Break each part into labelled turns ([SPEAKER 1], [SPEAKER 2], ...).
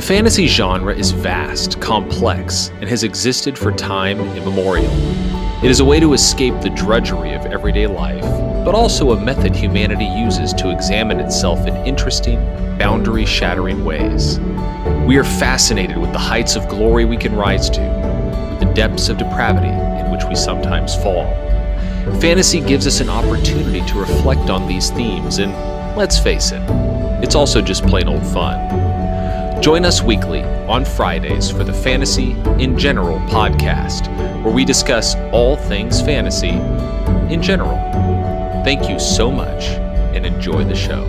[SPEAKER 1] The fantasy genre is vast, complex, and has existed for time immemorial. It is a way to escape the drudgery of everyday life, but also a method humanity uses to examine itself in interesting, boundary-shattering ways. We are fascinated with the heights of glory we can rise to, with the depths of depravity in which we sometimes fall. Fantasy gives us an opportunity to reflect on these themes, and let's face it, it's also just plain old fun. Join us weekly on Fridays for the Fantasy in General podcast, where we discuss all things fantasy in general. Thank you so much and enjoy the show.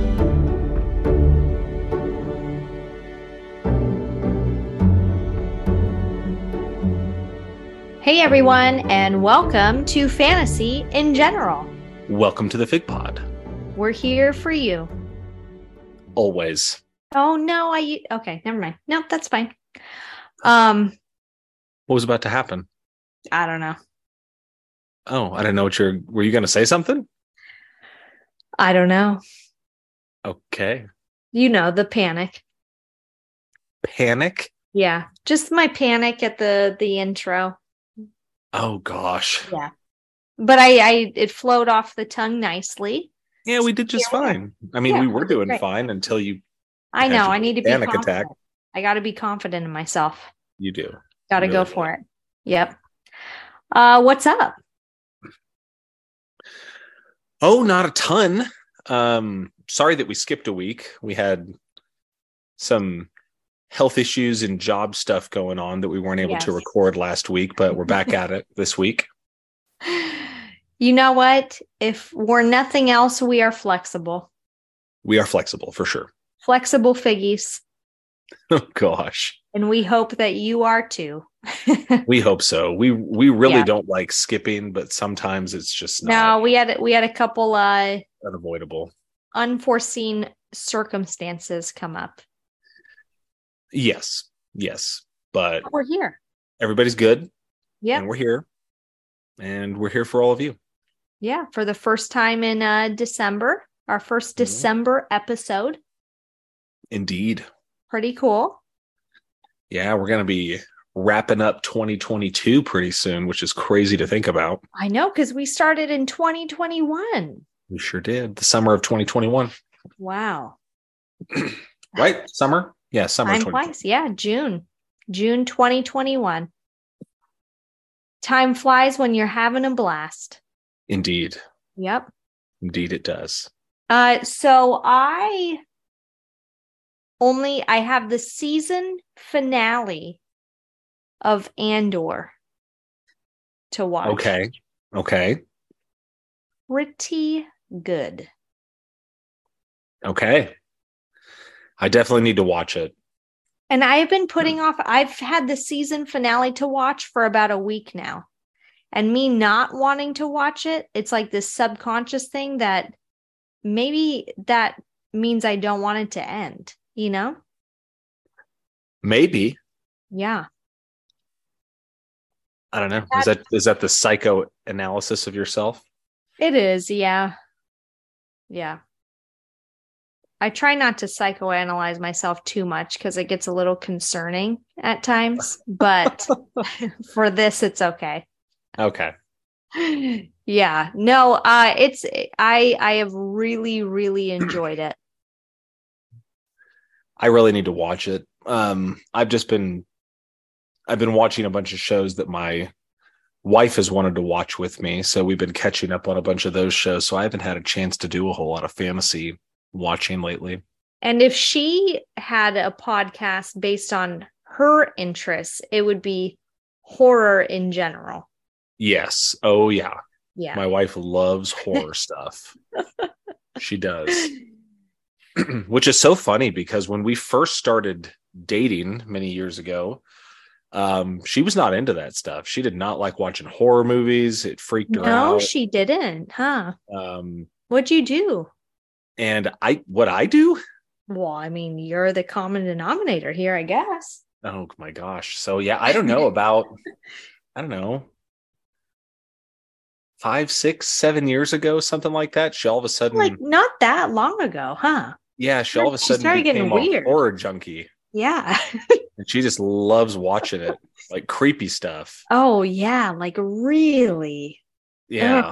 [SPEAKER 2] Hey everyone, and welcome to Fantasy in General.
[SPEAKER 1] Welcome to the Fig Pod.
[SPEAKER 2] We're here for you.
[SPEAKER 1] Always.
[SPEAKER 2] Oh no, okay, never mind. Nope, that's fine. What
[SPEAKER 1] was about to happen?
[SPEAKER 2] I don't know.
[SPEAKER 1] Oh, I didn't know were you going to say something?
[SPEAKER 2] I don't know.
[SPEAKER 1] Okay.
[SPEAKER 2] You know, the panic.
[SPEAKER 1] Panic?
[SPEAKER 2] Yeah, just my panic at the intro.
[SPEAKER 1] Oh gosh.
[SPEAKER 2] Yeah. But it flowed off the tongue nicely.
[SPEAKER 1] Yeah, we did just fine. I mean, we were doing fine until you
[SPEAKER 2] I know. I need to be
[SPEAKER 1] panic
[SPEAKER 2] confident.
[SPEAKER 1] Attack.
[SPEAKER 2] I got to be confident in myself.
[SPEAKER 1] You do.
[SPEAKER 2] Got to go for it. Yep. What's up?
[SPEAKER 1] Oh, not a ton. Sorry that we skipped a week. We had some health issues and job stuff going on that we weren't able to record last week, but we're back at it this week.
[SPEAKER 2] You know what? If we're nothing else, we are flexible.
[SPEAKER 1] We are flexible for sure.
[SPEAKER 2] Flexible figgies.
[SPEAKER 1] Oh gosh.
[SPEAKER 2] And we hope that you are too.
[SPEAKER 1] We hope so. We really don't like skipping, but sometimes it's just not.
[SPEAKER 2] No, we had a couple
[SPEAKER 1] unavoidable,
[SPEAKER 2] unforeseen circumstances come up.
[SPEAKER 1] Yes, but
[SPEAKER 2] we're here.
[SPEAKER 1] Everybody's good.
[SPEAKER 2] Yeah,
[SPEAKER 1] and we're here, and we're here for all of you.
[SPEAKER 2] Yeah, for the first time in December, our first December episode.
[SPEAKER 1] Indeed.
[SPEAKER 2] Pretty cool.
[SPEAKER 1] Yeah, we're going to be wrapping up 2022 pretty soon, which is crazy to think about.
[SPEAKER 2] I know, because we started in 2021.
[SPEAKER 1] We sure did. The summer of 2021.
[SPEAKER 2] Wow.
[SPEAKER 1] Right? Summer? Yeah, summer.
[SPEAKER 2] Time flies. Yeah, June 2021. Time flies when you're having a blast.
[SPEAKER 1] Indeed.
[SPEAKER 2] Yep.
[SPEAKER 1] Indeed it does.
[SPEAKER 2] So I have the season finale of Andor to watch.
[SPEAKER 1] Okay.
[SPEAKER 2] Pretty good.
[SPEAKER 1] Okay. I definitely need to watch it.
[SPEAKER 2] And I have been I've had the season finale to watch for about a week now. And me not wanting to watch it, it's like this subconscious thing that maybe that means I don't want it to end, you know?
[SPEAKER 1] Maybe.
[SPEAKER 2] Yeah.
[SPEAKER 1] I don't know. Is that the psychoanalysis of yourself?
[SPEAKER 2] It is, yeah. Yeah. I try not to psychoanalyze myself too much because it gets a little concerning at times, but for this, it's okay.
[SPEAKER 1] Okay.
[SPEAKER 2] Yeah. No, I have really, really enjoyed it.
[SPEAKER 1] I really need to watch it. I've been watching a bunch of shows that my wife has wanted to watch with me. So we've been catching up on a bunch of those shows. So I haven't had a chance to do a whole lot of fantasy watching lately.
[SPEAKER 2] And if she had a podcast based on her interests, it would be horror in general.
[SPEAKER 1] Yes. Oh yeah.
[SPEAKER 2] Yeah.
[SPEAKER 1] My wife loves horror stuff. She does. Which is so funny because when we first started dating many years ago, she was not into that stuff. She did not like watching horror movies. It freaked her out.
[SPEAKER 2] No, she didn't, huh? What'd you do?
[SPEAKER 1] And what I do?
[SPEAKER 2] Well, I mean, you're the common denominator here, I guess.
[SPEAKER 1] Oh my gosh. So yeah, I don't know 5, 6, 7 years ago, something like that. She all of a sudden,
[SPEAKER 2] like not that long ago, huh?
[SPEAKER 1] Yeah, she all of a sudden
[SPEAKER 2] started getting
[SPEAKER 1] became
[SPEAKER 2] weird.
[SPEAKER 1] a horror junkie.
[SPEAKER 2] Yeah.
[SPEAKER 1] And she just loves watching it, like creepy stuff.
[SPEAKER 2] Oh, yeah. Like, really?
[SPEAKER 1] Yeah.
[SPEAKER 2] Ugh.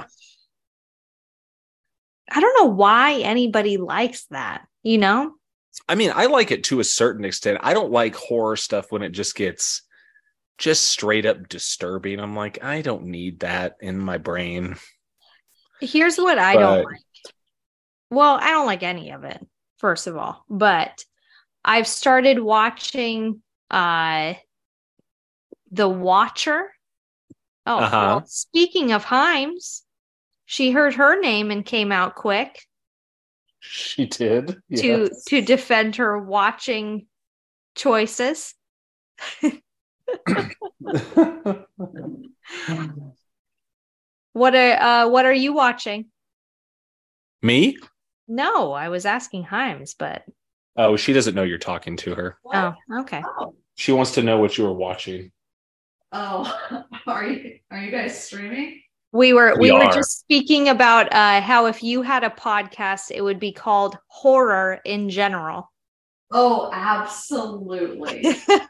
[SPEAKER 2] I don't know why anybody likes that, you know?
[SPEAKER 1] I mean, I like it to a certain extent. I don't like horror stuff when it just gets just straight up disturbing. I'm like, I don't need that in my brain.
[SPEAKER 2] Here's what I don't
[SPEAKER 1] But
[SPEAKER 2] like. Well, I don't like any of it, first of all, but I've started watching The Watcher. Oh,
[SPEAKER 1] uh-huh.
[SPEAKER 2] well, speaking of Himes, she heard her name and came out quick
[SPEAKER 1] She did.
[SPEAKER 2] to
[SPEAKER 1] Yes.
[SPEAKER 2] defend her watching choices. What are you watching?
[SPEAKER 1] Me?
[SPEAKER 2] No, I was asking Himes, but
[SPEAKER 1] Oh, she doesn't know you're talking to her.
[SPEAKER 2] oh, okay.
[SPEAKER 1] She wants to know what you were watching.
[SPEAKER 3] Oh, are you guys streaming?
[SPEAKER 2] We were
[SPEAKER 1] We are.
[SPEAKER 2] just speaking about how if you had a podcast, it would be called Horror in General.
[SPEAKER 3] Oh, absolutely.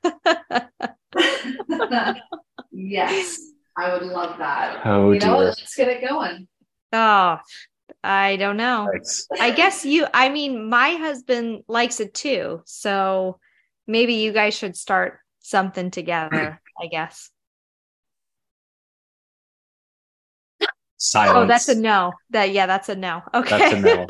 [SPEAKER 3] Yes, I would love that.
[SPEAKER 1] Oh,
[SPEAKER 3] you know,
[SPEAKER 1] dear.
[SPEAKER 3] let's get it going.
[SPEAKER 2] Oh, I don't know.
[SPEAKER 1] Thanks.
[SPEAKER 2] I guess I mean, my husband likes it too. So maybe you guys should start something together, I guess.
[SPEAKER 1] Silence.
[SPEAKER 2] Oh, that's a no. That's a no. Okay.
[SPEAKER 1] That's a no.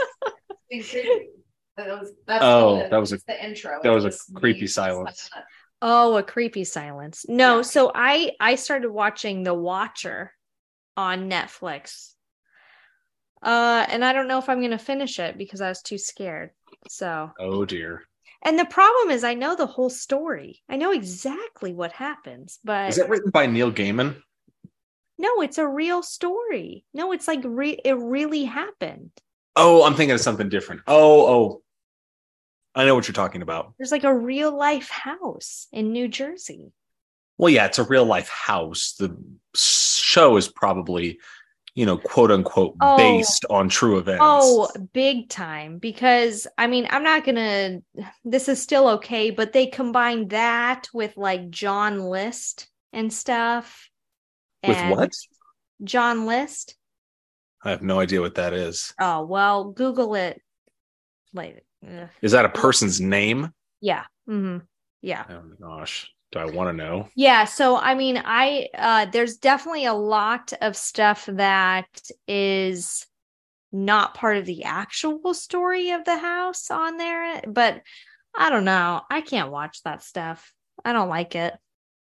[SPEAKER 3] That was
[SPEAKER 1] a
[SPEAKER 3] the intro.
[SPEAKER 1] that was a
[SPEAKER 3] It
[SPEAKER 1] creepy
[SPEAKER 3] me
[SPEAKER 1] silence.
[SPEAKER 3] silent.
[SPEAKER 2] Oh, a creepy silence. No,
[SPEAKER 3] Yeah.
[SPEAKER 2] so I started watching The Watcher on Netflix. And I don't know if I'm going to finish it because I was too scared. So,
[SPEAKER 1] Oh dear.
[SPEAKER 2] and the problem is I know the whole story. I know exactly what happens, but
[SPEAKER 1] Is that written by Neil Gaiman?
[SPEAKER 2] no, it's a real story. No, it's like it really happened.
[SPEAKER 1] Oh, I'm thinking of something different. Oh. I know what you're talking about.
[SPEAKER 2] There's like a real life house in New Jersey.
[SPEAKER 1] Well, yeah, it's a real life house. The show is probably, quote unquote, based on true events.
[SPEAKER 2] Oh, big time. Because I mean, this is still okay, but they combined that with like John List and stuff.
[SPEAKER 1] With
[SPEAKER 2] And
[SPEAKER 1] what?
[SPEAKER 2] John List.
[SPEAKER 1] I have no idea what that is.
[SPEAKER 2] Oh, well, Google it later.
[SPEAKER 1] Is that a person's name?
[SPEAKER 2] Yeah. Mm-hmm. Yeah.
[SPEAKER 1] Oh my gosh. Do I want to know?
[SPEAKER 2] Yeah. So, I mean, there's definitely a lot of stuff that is not part of the actual story of the house on there, but I don't know. I can't watch that stuff. I don't like it.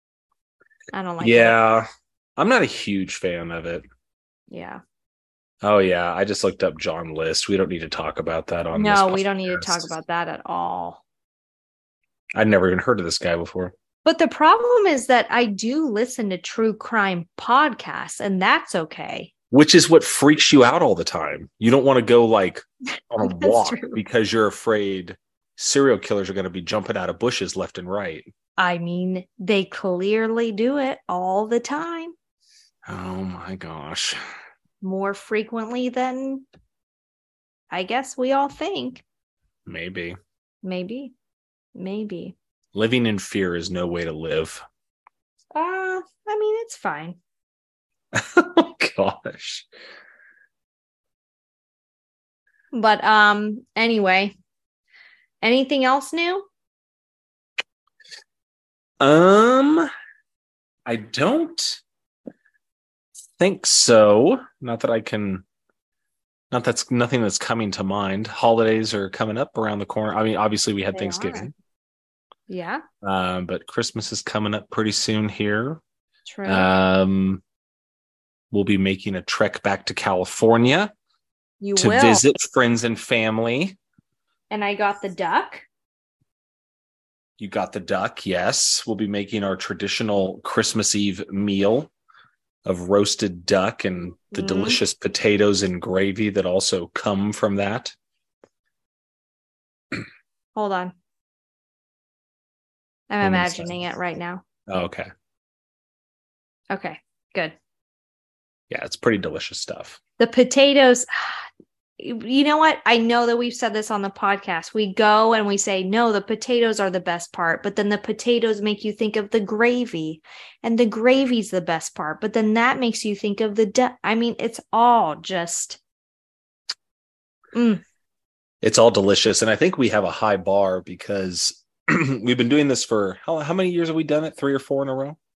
[SPEAKER 1] Yeah. I'm not a huge fan of it.
[SPEAKER 2] Yeah.
[SPEAKER 1] Oh, yeah. I just looked up John List. We don't need to talk about that on this
[SPEAKER 2] No, we don't need to
[SPEAKER 1] podcast.
[SPEAKER 2] talk about that at all.
[SPEAKER 1] I'd never even heard of this guy before.
[SPEAKER 2] But the problem is that I do listen to true crime podcasts, and that's okay.
[SPEAKER 1] Which is what freaks you out all the time. You don't want to go like on a walk
[SPEAKER 2] true.
[SPEAKER 1] because you're afraid serial killers are going to be jumping out of bushes left and right.
[SPEAKER 2] I mean, they clearly do it all the time.
[SPEAKER 1] Oh my gosh.
[SPEAKER 2] More frequently than I guess we all think.
[SPEAKER 1] Maybe. Living in fear is no way to live.
[SPEAKER 2] I mean, it's fine.
[SPEAKER 1] Oh gosh.
[SPEAKER 2] But anyway, anything else new?
[SPEAKER 1] I don't think so. Not that's nothing that's coming to mind. Holidays are coming up around the corner. I mean, obviously we had
[SPEAKER 2] They
[SPEAKER 1] Thanksgiving.
[SPEAKER 2] Yeah.
[SPEAKER 1] But Christmas is coming up pretty soon here.
[SPEAKER 2] True.
[SPEAKER 1] We'll be making a trek back to California to
[SPEAKER 2] will
[SPEAKER 1] visit friends and family.
[SPEAKER 2] And I got the duck.
[SPEAKER 1] You got the duck, yes. We'll be making our traditional Christmas Eve meal of roasted duck and the delicious potatoes and gravy that also come from that.
[SPEAKER 2] Hold on. I'm imagining it right now.
[SPEAKER 1] Oh, okay.
[SPEAKER 2] Okay, good.
[SPEAKER 1] Yeah, it's pretty delicious stuff.
[SPEAKER 2] The potatoes, you know what? I know that we've said this on the podcast. We go and we say, no, the potatoes are the best part, but then the potatoes make you think of the gravy, and the gravy's the best part, but then that makes you think of I mean, it's all just,
[SPEAKER 1] It's all delicious. And I think we have a high bar because we've been doing this for how many years have we done it? 3 or 4 in a row?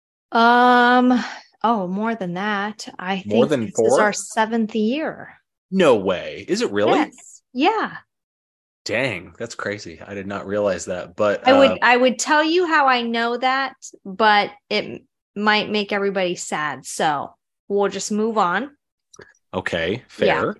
[SPEAKER 2] Oh, more than that. I
[SPEAKER 1] More
[SPEAKER 2] think
[SPEAKER 1] than
[SPEAKER 2] this
[SPEAKER 1] 4?
[SPEAKER 2] is our 7th year.
[SPEAKER 1] No way. Is it really?
[SPEAKER 2] Yes. Yeah.
[SPEAKER 1] Dang, that's crazy. I did not realize that. But
[SPEAKER 2] I would tell you how I know that, but it might make everybody sad. So we'll just move on.
[SPEAKER 1] okay, fair.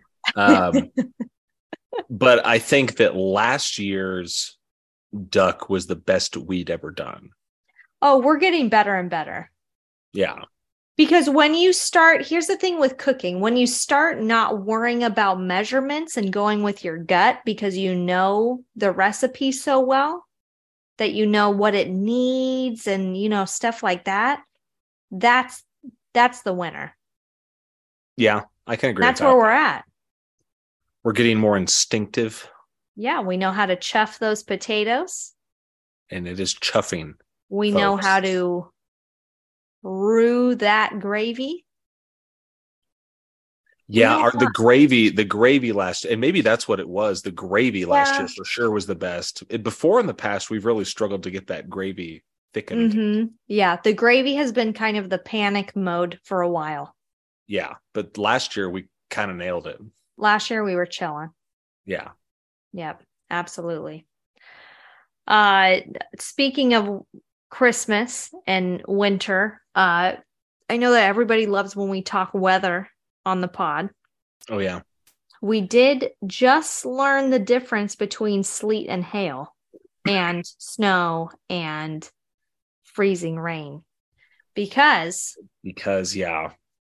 [SPEAKER 1] But I think that last year's duck was the best we'd ever done.
[SPEAKER 2] Oh, we're getting better and better.
[SPEAKER 1] Yeah.
[SPEAKER 2] Because when you start, here's the thing with cooking, when you start not worrying about measurements and going with your gut because you know the recipe so well that you know what it needs and, you know, stuff like that, that's the winner.
[SPEAKER 1] Yeah, I can agree
[SPEAKER 2] That's
[SPEAKER 1] with that.
[SPEAKER 2] where we're at.
[SPEAKER 1] We're getting more instinctive.
[SPEAKER 2] Yeah, we know how to chuff those potatoes.
[SPEAKER 1] And it is chuffing.
[SPEAKER 2] We
[SPEAKER 1] folks.
[SPEAKER 2] know how to roux that gravy.
[SPEAKER 1] Yeah, the gravy last, and maybe that's what it was. The gravy last year for sure was the best. Before in the past, we've really struggled to get that gravy thickened.
[SPEAKER 2] Mm-hmm. Yeah, the gravy has been kind of the panic mode for a while.
[SPEAKER 1] Yeah, but last year we kind of nailed it.
[SPEAKER 2] Last year we were chilling.
[SPEAKER 1] Yeah.
[SPEAKER 2] Yep, absolutely. Speaking of Christmas and winter, I know that everybody loves when we talk weather on the pod.
[SPEAKER 1] Oh, yeah.
[SPEAKER 2] We did just learn the difference between sleet and hail and snow and freezing rain because
[SPEAKER 1] yeah.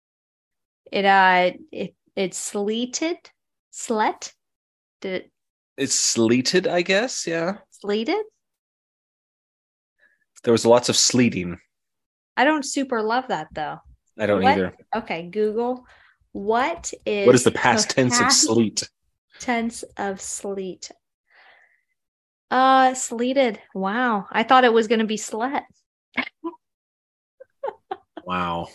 [SPEAKER 2] It's sleeted.
[SPEAKER 1] It's sleeted, I guess. Yeah.
[SPEAKER 2] Sleeted?
[SPEAKER 1] There was lots of sleeting.
[SPEAKER 2] I don't super love that though.
[SPEAKER 1] I don't either.
[SPEAKER 2] Okay, Google. What
[SPEAKER 1] is the past tense of sleet?
[SPEAKER 2] Tense of sleet. Sleeted. Wow. I thought it was going to be sleet.
[SPEAKER 1] Wow.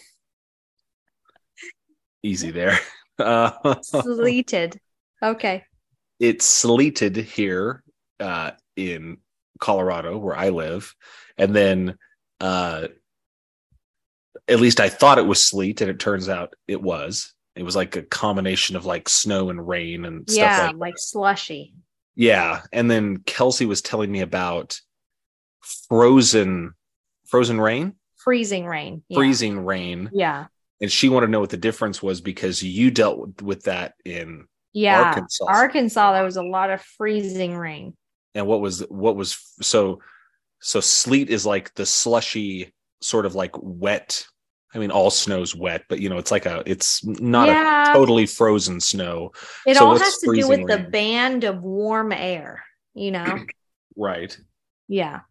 [SPEAKER 1] Easy there.
[SPEAKER 2] Sleeted. Okay.
[SPEAKER 1] It's sleeted here in Colorado where I live. And then at least I thought it was sleet, and it turns out it was. It was like a combination of like snow and rain and stuff
[SPEAKER 2] like slushy.
[SPEAKER 1] Yeah. And then Kelsey was telling me about frozen rain?
[SPEAKER 2] Freezing rain.
[SPEAKER 1] Yeah. Freezing rain.
[SPEAKER 2] Yeah.
[SPEAKER 1] And she wanted to know what the difference was because you dealt with that in Arkansas.
[SPEAKER 2] Arkansas, there was a lot of freezing rain.
[SPEAKER 1] And what was so sleet is like the slushy sort of like wet. I mean, all snow's wet, but you know, it's not a totally frozen snow.
[SPEAKER 2] It all has to do with the band of warm air, you know?
[SPEAKER 1] Right.
[SPEAKER 2] Yeah.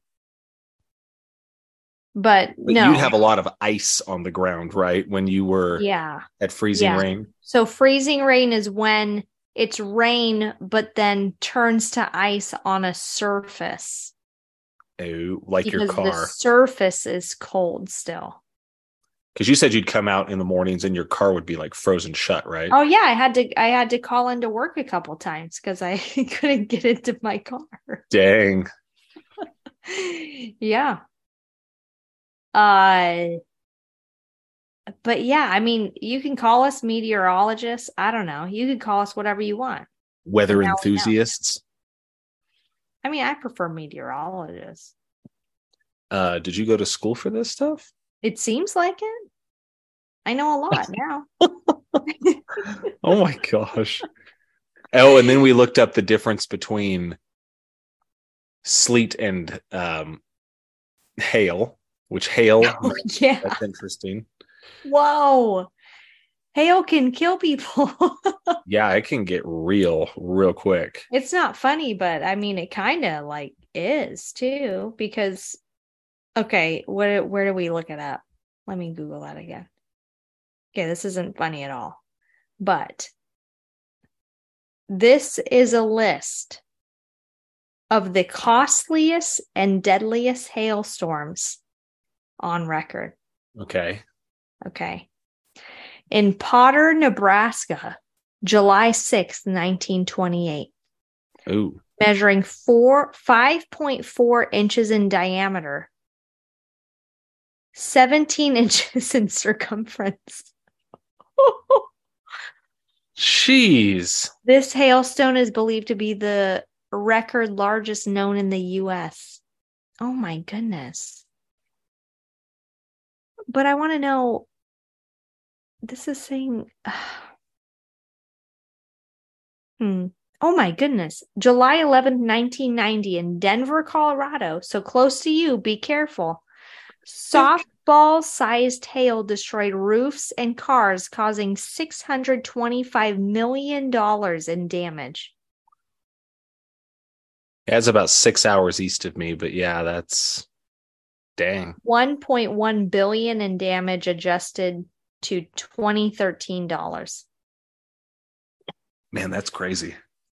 [SPEAKER 2] But no.
[SPEAKER 1] You'd have a lot of ice on the ground, right? When you were at freezing rain.
[SPEAKER 2] So freezing rain is when it's rain, but then turns to ice on a surface.
[SPEAKER 1] Oh, like
[SPEAKER 2] because
[SPEAKER 1] your car.
[SPEAKER 2] The surface is cold still.
[SPEAKER 1] Because you said you'd come out in the mornings and your car would be like frozen shut, right?
[SPEAKER 2] Oh yeah, I had to call into work a couple times because I couldn't get into my car.
[SPEAKER 1] Dang.
[SPEAKER 2] Yeah. But yeah, I mean, you can call us meteorologists. I don't know. You could call us whatever you want.
[SPEAKER 1] Weather enthusiasts.
[SPEAKER 2] I mean, I prefer meteorologists.
[SPEAKER 1] Did you go to school for this stuff?
[SPEAKER 2] It seems like it. I know a lot now.
[SPEAKER 1] Oh my gosh. Oh, and then we looked up the difference between sleet and hail, which hail, that's interesting.
[SPEAKER 2] Whoa. Hail can kill people.
[SPEAKER 1] Yeah, it can get real quick.
[SPEAKER 2] It's not funny, but I mean, it kind of like is too, because, okay, where do we look it up? Let me Google that again. Okay, this isn't funny at all, but This is a list of the costliest and deadliest hailstorms on record.
[SPEAKER 1] Okay.
[SPEAKER 2] Okay. In Potter, Nebraska, July 6th, 1928.
[SPEAKER 1] Ooh.
[SPEAKER 2] Measuring 5.4 inches in diameter, 17 inches in circumference.
[SPEAKER 1] Jeez.
[SPEAKER 2] This hailstone is believed to be the record largest known in the U.S. Oh my goodness. But I want to know, this is saying, oh my goodness. July 11th, 1990 in Denver, Colorado. So close to you. Be careful. Softball-sized hail destroyed roofs and cars, causing $625 million in damage.
[SPEAKER 1] Yeah, it's about 6 hours east of me, but yeah, that's dang.
[SPEAKER 2] 1.1 billion in damage adjusted to 2013 dollars.
[SPEAKER 1] Man, that's crazy.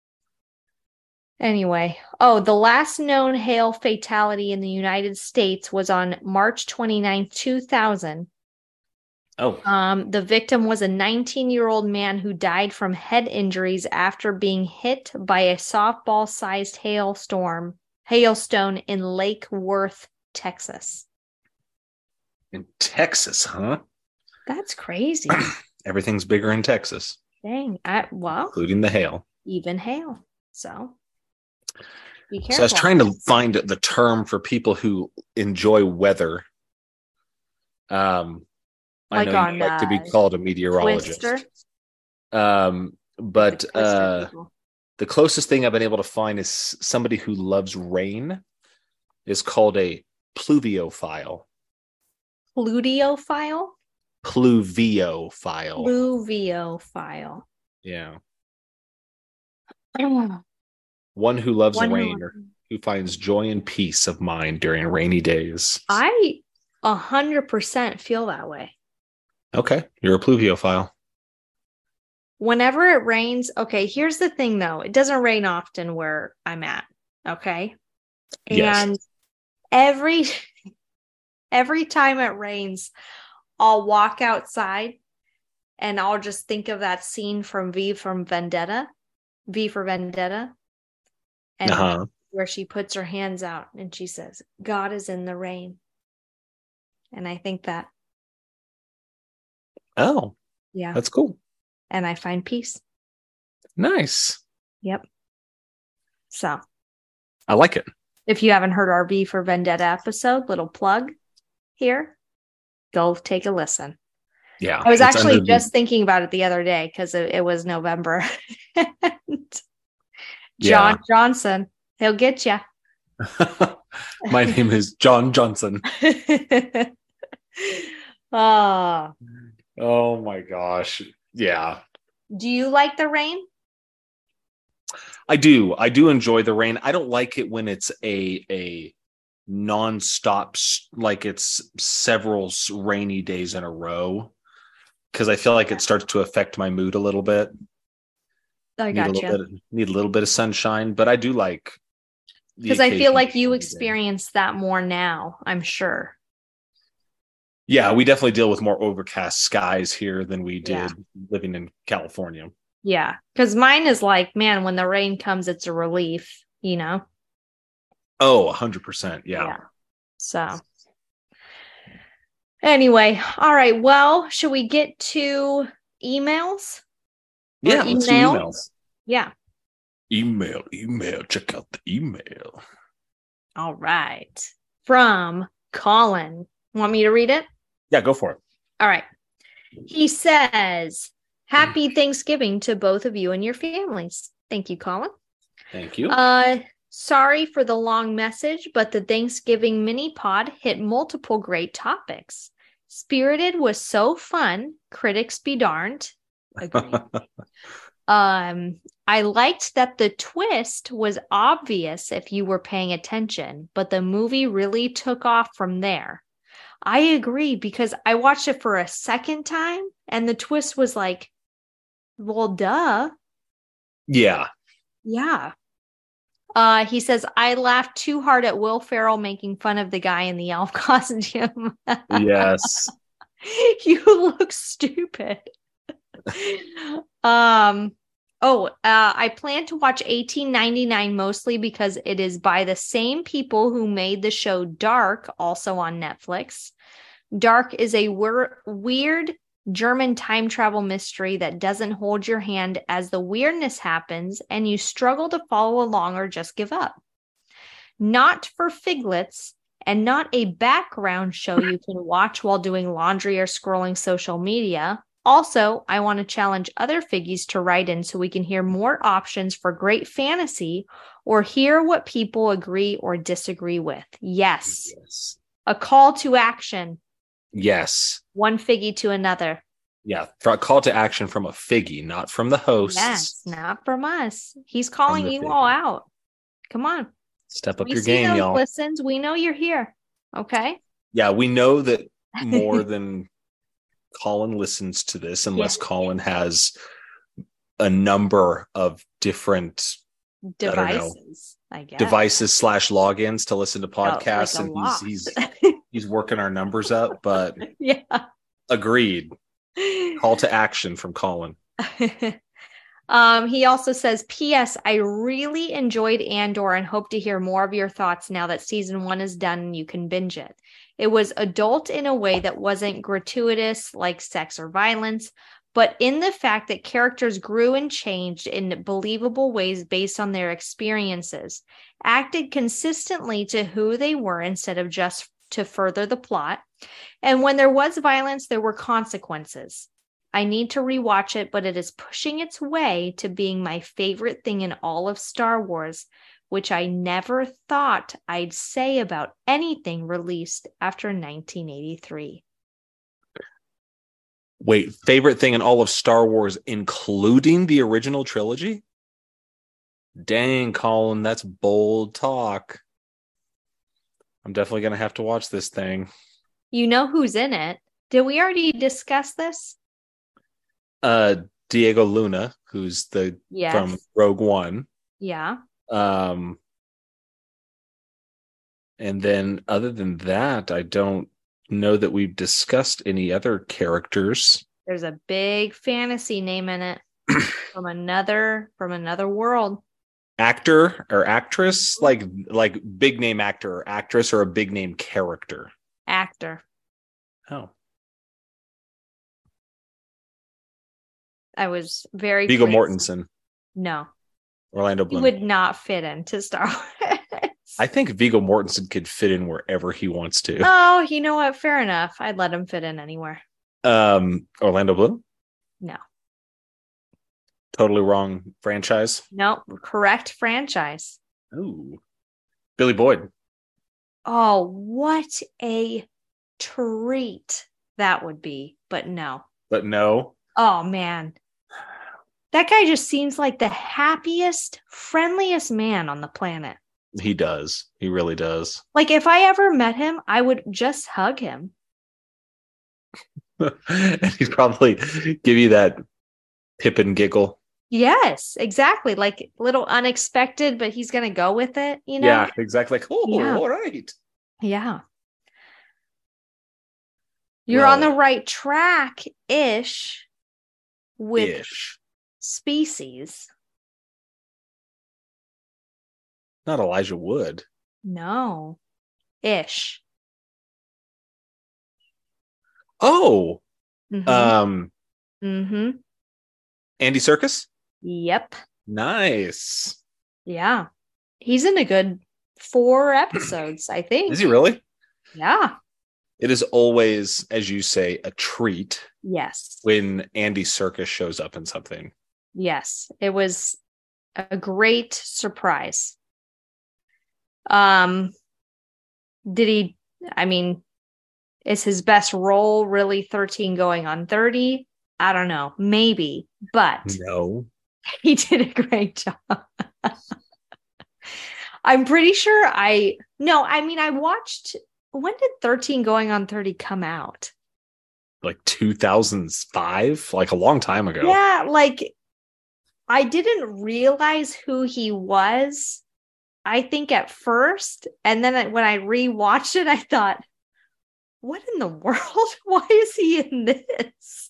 [SPEAKER 2] Anyway, the last known hail fatality in the United States was on March 29, 2000.
[SPEAKER 1] Oh.
[SPEAKER 2] The victim was a 19-year-old man who died from head injuries after being hit by a softball-sized hailstone in Lake Worth, Texas.
[SPEAKER 1] In Texas, huh?
[SPEAKER 2] That's crazy.
[SPEAKER 1] Everything's bigger in Texas.
[SPEAKER 2] Dang. Well,
[SPEAKER 1] including the hail.
[SPEAKER 2] Even hail. So be careful.
[SPEAKER 1] So I was trying to find the term for people who enjoy weather. I
[SPEAKER 2] like
[SPEAKER 1] know
[SPEAKER 2] on,
[SPEAKER 1] you like to be called a meteorologist.
[SPEAKER 2] Twister?
[SPEAKER 1] But
[SPEAKER 2] The
[SPEAKER 1] closest thing I've been able to find is somebody who loves rain is called a pluviophile.
[SPEAKER 2] Pluviophile?
[SPEAKER 1] Pluviophile.
[SPEAKER 2] Pluviophile.
[SPEAKER 1] Yeah. One who loves rain or who finds joy and peace of mind during rainy days.
[SPEAKER 2] I 100% feel that way.
[SPEAKER 1] Okay, you're a pluviophile.
[SPEAKER 2] Whenever it rains, okay, here's the thing though. It doesn't rain often where I'm at, okay? And every time it rains, I'll walk outside and I'll just think of that scene from V for Vendetta. And where she puts her hands out and she says, God is in the rain. And I think that.
[SPEAKER 1] Oh.
[SPEAKER 2] Yeah.
[SPEAKER 1] That's cool.
[SPEAKER 2] And I find peace.
[SPEAKER 1] Nice.
[SPEAKER 2] Yep. So.
[SPEAKER 1] I like it.
[SPEAKER 2] If you haven't heard our V for Vendetta episode, little plug here, go take a listen.
[SPEAKER 1] Yeah.
[SPEAKER 2] I was actually just thinking about it the other day because it was November. John Johnson, he'll get you.
[SPEAKER 1] My name is John Johnson. Oh my gosh. Yeah.
[SPEAKER 2] Do you like the rain?
[SPEAKER 1] I do enjoy the rain. I don't like it when it's a non-stop, like it's several rainy days in a row, because I feel like it starts to affect my mood a little bit.
[SPEAKER 2] I gotcha.
[SPEAKER 1] Need a little bit of sunshine, but I do like,
[SPEAKER 2] because I feel like you experience that more now, I'm sure.
[SPEAKER 1] Yeah, we definitely deal with more overcast skies here than we did living in California.
[SPEAKER 2] Yeah, because mine is like, man, when the rain comes, it's a relief, you know?
[SPEAKER 1] Oh, 100%. Yeah.
[SPEAKER 2] So anyway, all right. Well, should we get to emails?
[SPEAKER 1] Yeah, let's do emails.
[SPEAKER 2] Yeah.
[SPEAKER 1] Email. Check out the email.
[SPEAKER 2] All right. From Colin. Want me to read it?
[SPEAKER 1] Yeah, go for it.
[SPEAKER 2] All right. He says, Happy Thanksgiving to both of you and your families. Thank you, Colin.
[SPEAKER 1] Thank you.
[SPEAKER 2] Sorry for the long message, but the Thanksgiving mini pod hit multiple great topics. Spirited was so fun. Critics be darned. Agreed. I liked that the twist was obvious if you were paying attention, but the movie really took off from there. I agree, because I watched it for a second time and the twist was like, well, duh.
[SPEAKER 1] Yeah.
[SPEAKER 2] Yeah. He says, I laughed too hard at Will Ferrell making fun of the guy in the elf costume.
[SPEAKER 1] Yes.
[SPEAKER 2] You look stupid. I plan to watch 1899 mostly because it is by the same people who made the show Dark, also on Netflix. Dark is a weird German time travel mystery that doesn't hold your hand as the weirdness happens and you struggle to follow along or just give up. Not for figlets and not a background show you can watch while doing laundry or scrolling social media. Also, I want to challenge other figgies to write in so we can hear more options for great fantasy or hear what people agree or disagree with. Yes. A call to action.
[SPEAKER 1] Yes.
[SPEAKER 2] One figgy to another.
[SPEAKER 1] Yeah. Call to action from a figgy, not from the hosts.
[SPEAKER 2] Yes, not from us. He's calling you all out. Come on.
[SPEAKER 1] Step up your game, y'all.
[SPEAKER 2] Listens. We know you're here. Okay.
[SPEAKER 1] Yeah, we know that more than Colin listens to this, unless Colin has a number of different
[SPEAKER 2] devices, I guess.
[SPEAKER 1] Devices / logins to listen to podcasts, and he's working our numbers up. But
[SPEAKER 2] yeah,
[SPEAKER 1] agreed. Call to action from Colin.
[SPEAKER 2] He also says, P.S. I really enjoyed Andor and hope to hear more of your thoughts now that season 1 is done and you can binge it. It was adult in a way that wasn't gratuitous like sex or violence, but in the fact that characters grew and changed in believable ways based on their experiences, acted consistently to who they were instead of just to further the plot. And when there was violence, there were consequences. I need to rewatch it, but it is pushing its way to being my favorite thing in all of Star Wars, which I never thought I'd say about anything released after 1983.
[SPEAKER 1] Wait, favorite thing in all of Star Wars, including the original trilogy? Dang, Colin, that's bold talk. I'm definitely going to have to watch this thing.
[SPEAKER 2] You know who's in it. Did we already discuss this?
[SPEAKER 1] Diego Luna, who's from Rogue One.
[SPEAKER 2] Yeah.
[SPEAKER 1] And then other than that, I don't know that we've discussed any other characters.
[SPEAKER 2] There's a big fantasy name in it from another world.
[SPEAKER 1] Actor or actress, like big name actor or actress, or a big name character?
[SPEAKER 2] Actor.
[SPEAKER 1] Oh.
[SPEAKER 2] I was very
[SPEAKER 1] Viggo Mortensen.
[SPEAKER 2] No.
[SPEAKER 1] Orlando Bloom.
[SPEAKER 2] He would not fit into Star Wars.
[SPEAKER 1] I think Viggo Mortensen could fit in wherever he wants to.
[SPEAKER 2] Oh, you know what? Fair enough. I'd let him fit in anywhere.
[SPEAKER 1] Orlando Bloom?
[SPEAKER 2] No.
[SPEAKER 1] Totally wrong franchise?
[SPEAKER 2] No, correct franchise.
[SPEAKER 1] Ooh. Billy Boyd.
[SPEAKER 2] Oh, what a treat that would be. But no. Oh, man. That guy just seems like the happiest, friendliest man on the planet.
[SPEAKER 1] He does. He really does.
[SPEAKER 2] Like, if I ever met him, I would just hug him.
[SPEAKER 1] And he'd probably give you that Pippin giggle.
[SPEAKER 2] Yes, exactly. Like, little unexpected, but he's going to go with it, you know?
[SPEAKER 1] Yeah, exactly. Like, all right.
[SPEAKER 2] Yeah. You're on the right track-ish with Species.
[SPEAKER 1] Not Elijah Wood.
[SPEAKER 2] No. Ish.
[SPEAKER 1] Oh.
[SPEAKER 2] Mm-hmm.
[SPEAKER 1] Andy Serkis?
[SPEAKER 2] Yep.
[SPEAKER 1] Nice.
[SPEAKER 2] Yeah. He's in a good 4 episodes, I think.
[SPEAKER 1] Is he really?
[SPEAKER 2] Yeah.
[SPEAKER 1] It is always, as you say, a treat.
[SPEAKER 2] Yes.
[SPEAKER 1] When Andy Serkis shows up in something.
[SPEAKER 2] Yes. It was a great surprise. Is his best role really 13 going on 30? I don't know. Maybe, but
[SPEAKER 1] no,
[SPEAKER 2] he did a great job. I'm pretty sure I watched, when did 13 going on 30 come out?
[SPEAKER 1] Like 2005, like a long time ago.
[SPEAKER 2] Yeah, like I didn't realize who he was, I think at first. And then when I rewatched it, I thought, what in the world? Why is he in this?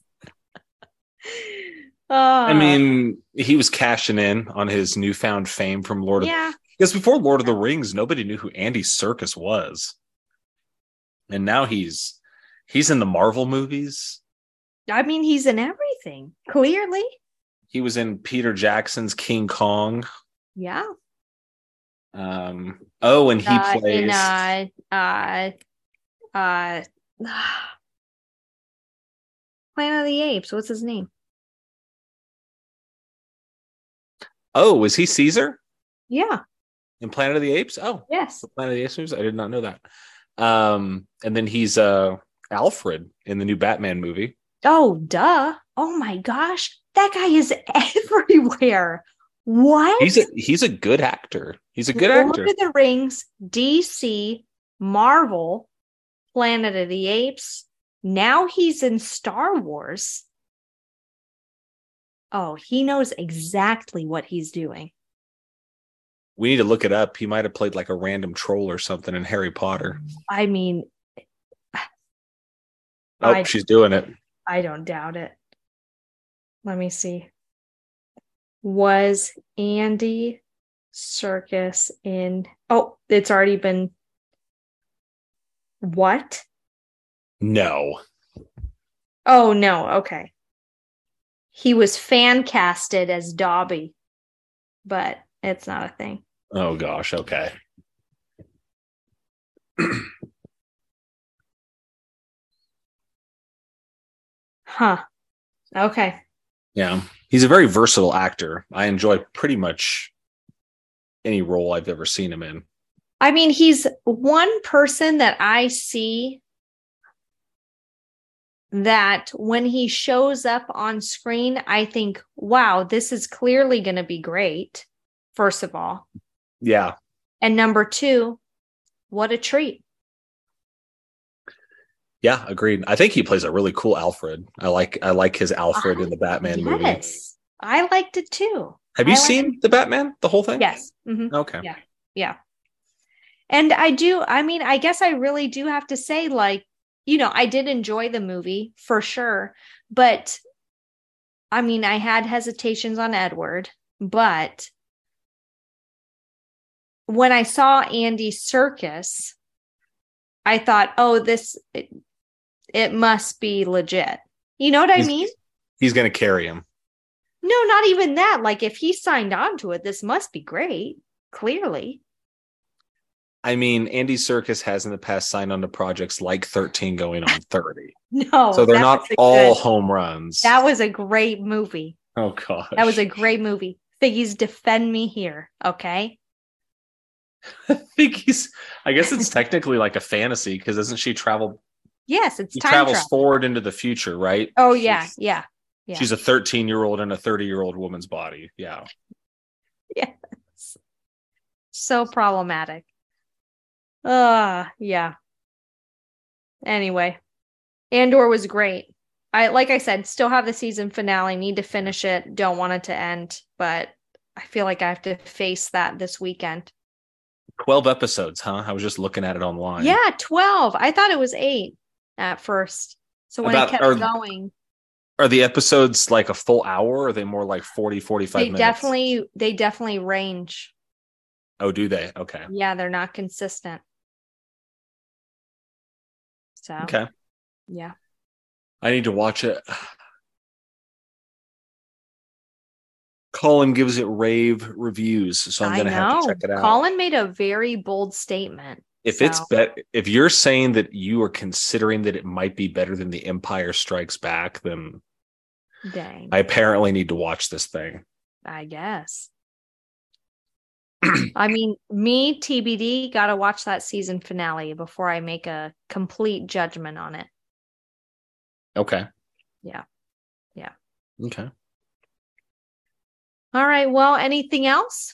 [SPEAKER 1] I mean, he was cashing in on his newfound fame from Lord of...
[SPEAKER 2] Yeah.
[SPEAKER 1] Because before Lord of the Rings, nobody knew who Andy Serkis was. And now he's in the Marvel movies.
[SPEAKER 2] I mean, he's in everything, clearly.
[SPEAKER 1] He was in Peter Jackson's King Kong.
[SPEAKER 2] Yeah.
[SPEAKER 1] And he plays...
[SPEAKER 2] Planet of the Apes. What's his name?
[SPEAKER 1] Oh, was he Caesar?
[SPEAKER 2] Yeah.
[SPEAKER 1] In Planet of the Apes? Oh.
[SPEAKER 2] Yes.
[SPEAKER 1] Planet of the Apes movies? I did not know that. And then he's Alfred in the new Batman movie.
[SPEAKER 2] Oh, duh. Oh my gosh. That guy is everywhere. What?
[SPEAKER 1] He's a good actor. He's a good actor.
[SPEAKER 2] Lord of the Rings, DC, Marvel, Planet of the Apes. Now he's in Star Wars. Oh, he knows exactly what he's doing.
[SPEAKER 1] We need to look it up. He might have played like a random troll or something in Harry Potter.
[SPEAKER 2] I mean...
[SPEAKER 1] she's doing it.
[SPEAKER 2] I don't doubt it. Let me see. Was Andy Serkis in... Oh, it's already been... What?
[SPEAKER 1] No.
[SPEAKER 2] Oh, no. Okay. He was fan casted as Dobby, but it's not a thing.
[SPEAKER 1] Oh, gosh. Okay.
[SPEAKER 2] Huh. Okay.
[SPEAKER 1] Yeah. He's a very versatile actor. I enjoy pretty much any role I've ever seen him in.
[SPEAKER 2] I mean, he's one person that I see that when he shows up on screen, I think, wow, this is clearly going to be great, first of all.
[SPEAKER 1] Yeah.
[SPEAKER 2] And number two, what a treat.
[SPEAKER 1] Yeah, agreed. I think he plays a really cool Alfred. I like his Alfred in the Batman movie.
[SPEAKER 2] Yes, I liked it too.
[SPEAKER 1] Have you seen the Batman, the whole thing?
[SPEAKER 2] Yes. Mm-hmm.
[SPEAKER 1] Okay.
[SPEAKER 2] Yeah. And I guess I really do have to say, like, I did enjoy the movie for sure. But, I mean, I had hesitations on Edward. But when I saw Andy Serkis, I thought, oh, it must be legit. You know what I mean?
[SPEAKER 1] He's going to carry him.
[SPEAKER 2] No, not even that. Like, if he signed on to it, this must be great. Clearly.
[SPEAKER 1] I mean, Andy Serkis has in the past signed on to projects like 13 going on 30.
[SPEAKER 2] No.
[SPEAKER 1] So they're not all home runs.
[SPEAKER 2] That was a great movie.
[SPEAKER 1] Oh, gosh.
[SPEAKER 2] That was a great movie. Figgies, defend me here, okay?
[SPEAKER 1] I guess it's technically like a fantasy because doesn't she travel?
[SPEAKER 2] Yes, it's time
[SPEAKER 1] travels
[SPEAKER 2] travel.
[SPEAKER 1] Forward into the future, right?
[SPEAKER 2] Oh, yeah.
[SPEAKER 1] She's a 13-year-old in a 30-year-old woman's body. Yeah.
[SPEAKER 2] Yes. So problematic. Yeah. Anyway, Andor was great. Like I said, still have the season finale, need to finish it, don't want it to end, but I feel like I have to face that this weekend.
[SPEAKER 1] 12 episodes, huh? I was just looking at it online.
[SPEAKER 2] Yeah, 12. I thought it was 8 at first. So when it kept going.
[SPEAKER 1] Are the episodes like a full hour or are they more like 40, 45 minutes?
[SPEAKER 2] They definitely range.
[SPEAKER 1] Oh, do they? Okay.
[SPEAKER 2] Yeah, they're not consistent. So,
[SPEAKER 1] okay.
[SPEAKER 2] Yeah.
[SPEAKER 1] I need to watch it. Colin gives it rave reviews, so I'm going to have to check it out.
[SPEAKER 2] Colin made a very bold statement.
[SPEAKER 1] If you're saying that you are considering that it might be better than The Empire Strikes Back, then
[SPEAKER 2] dang.
[SPEAKER 1] I apparently need to watch this thing.
[SPEAKER 2] I guess. I mean, me, TBD, got to watch that season finale before I make a complete judgment on it.
[SPEAKER 1] Okay.
[SPEAKER 2] Yeah.
[SPEAKER 1] Okay.
[SPEAKER 2] All right. Well, anything else?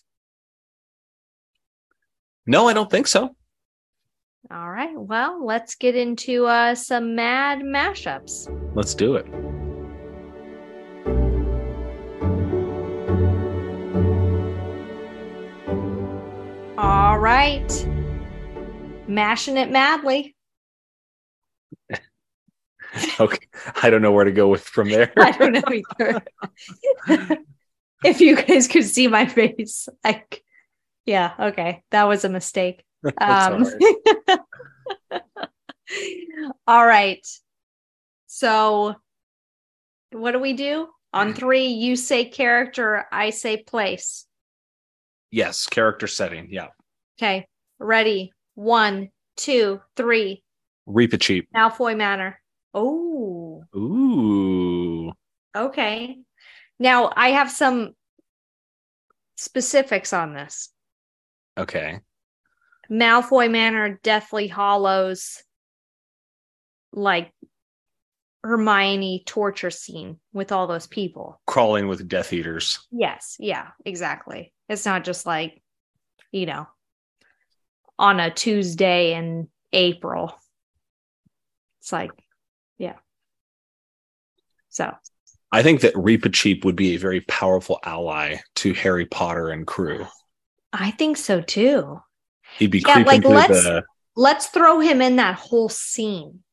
[SPEAKER 1] No, I don't think so.
[SPEAKER 2] All right. Well, let's get into some mad mashups.
[SPEAKER 1] Let's do it.
[SPEAKER 2] right. Mashing it madly.
[SPEAKER 1] Okay. I don't know where to go with from there.
[SPEAKER 2] I don't know either. If you guys could see my face, like, yeah, okay, that was a mistake.
[SPEAKER 1] All right.
[SPEAKER 2] All right. So, what do we do? On 3, you say character, I say place.
[SPEAKER 1] Yes, character setting. Yeah.
[SPEAKER 2] Okay, ready? 1, 2, 3.
[SPEAKER 1] Reepicheep.
[SPEAKER 2] Malfoy Manor. Oh,
[SPEAKER 1] Ooh.
[SPEAKER 2] okay. Now, I have some specifics on this.
[SPEAKER 1] Okay.
[SPEAKER 2] Malfoy Manor, Deathly Hollows, like Hermione torture scene with all those people.
[SPEAKER 1] Crawling with Death Eaters.
[SPEAKER 2] Yes, yeah, exactly. It's not just like, on a Tuesday in April. It's like, yeah. So
[SPEAKER 1] I think that Reepicheep would be a very powerful ally to Harry Potter and crew.
[SPEAKER 2] I think so too.
[SPEAKER 1] He'd be creeping
[SPEAKER 2] like
[SPEAKER 1] through
[SPEAKER 2] let's throw him in that whole scene.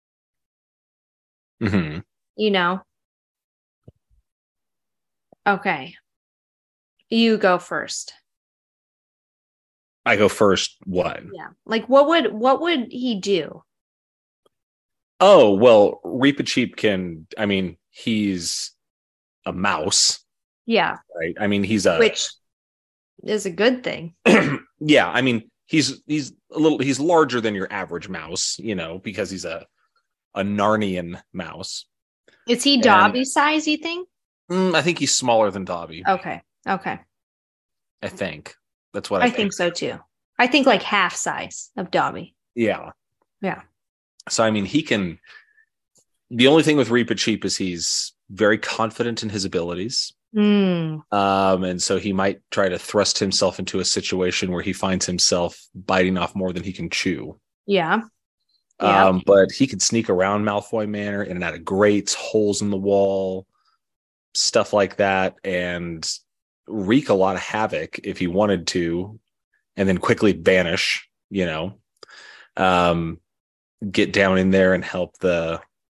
[SPEAKER 1] Mm-hmm.
[SPEAKER 2] Okay. You go first.
[SPEAKER 1] I go first. What?
[SPEAKER 2] Yeah. Like what would he do?
[SPEAKER 1] Oh, well, Reepicheep he's a mouse.
[SPEAKER 2] Yeah.
[SPEAKER 1] Right?
[SPEAKER 2] Which is a good thing.
[SPEAKER 1] Yeah, he's larger than your average mouse, because he's a Narnian mouse.
[SPEAKER 2] Is he Dobby size, you think?
[SPEAKER 1] I think he's smaller than Dobby.
[SPEAKER 2] Okay.
[SPEAKER 1] I think. That's what
[SPEAKER 2] I think so too. I think like half size of Dobby.
[SPEAKER 1] Yeah.
[SPEAKER 2] Yeah.
[SPEAKER 1] So, the only thing with Reepicheep is he's very confident in his abilities. And so he might try to thrust himself into a situation where he finds himself biting off more than he can chew.
[SPEAKER 2] Yeah.
[SPEAKER 1] But he could sneak around Malfoy Manor in and out of grates, holes in the wall, stuff like that, and wreak a lot of havoc if he wanted to, and then quickly vanish, get down in there and help the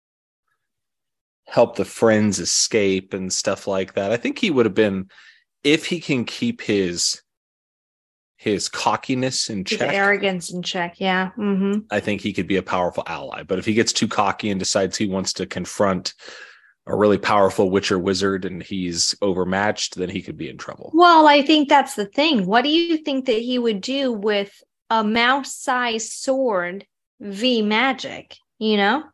[SPEAKER 1] friends escape and stuff like that. I think he would have been, if he can keep his cockiness in check,
[SPEAKER 2] his arrogance in check. Yeah. Mm-hmm.
[SPEAKER 1] I think he could be a powerful ally. But if he gets too cocky and decides he wants to confront a really powerful witcher wizard and he's overmatched, then he could be in trouble.
[SPEAKER 2] Well, I think that's the thing. What do you think that he would do with a mouse-sized sword v magic? He'd have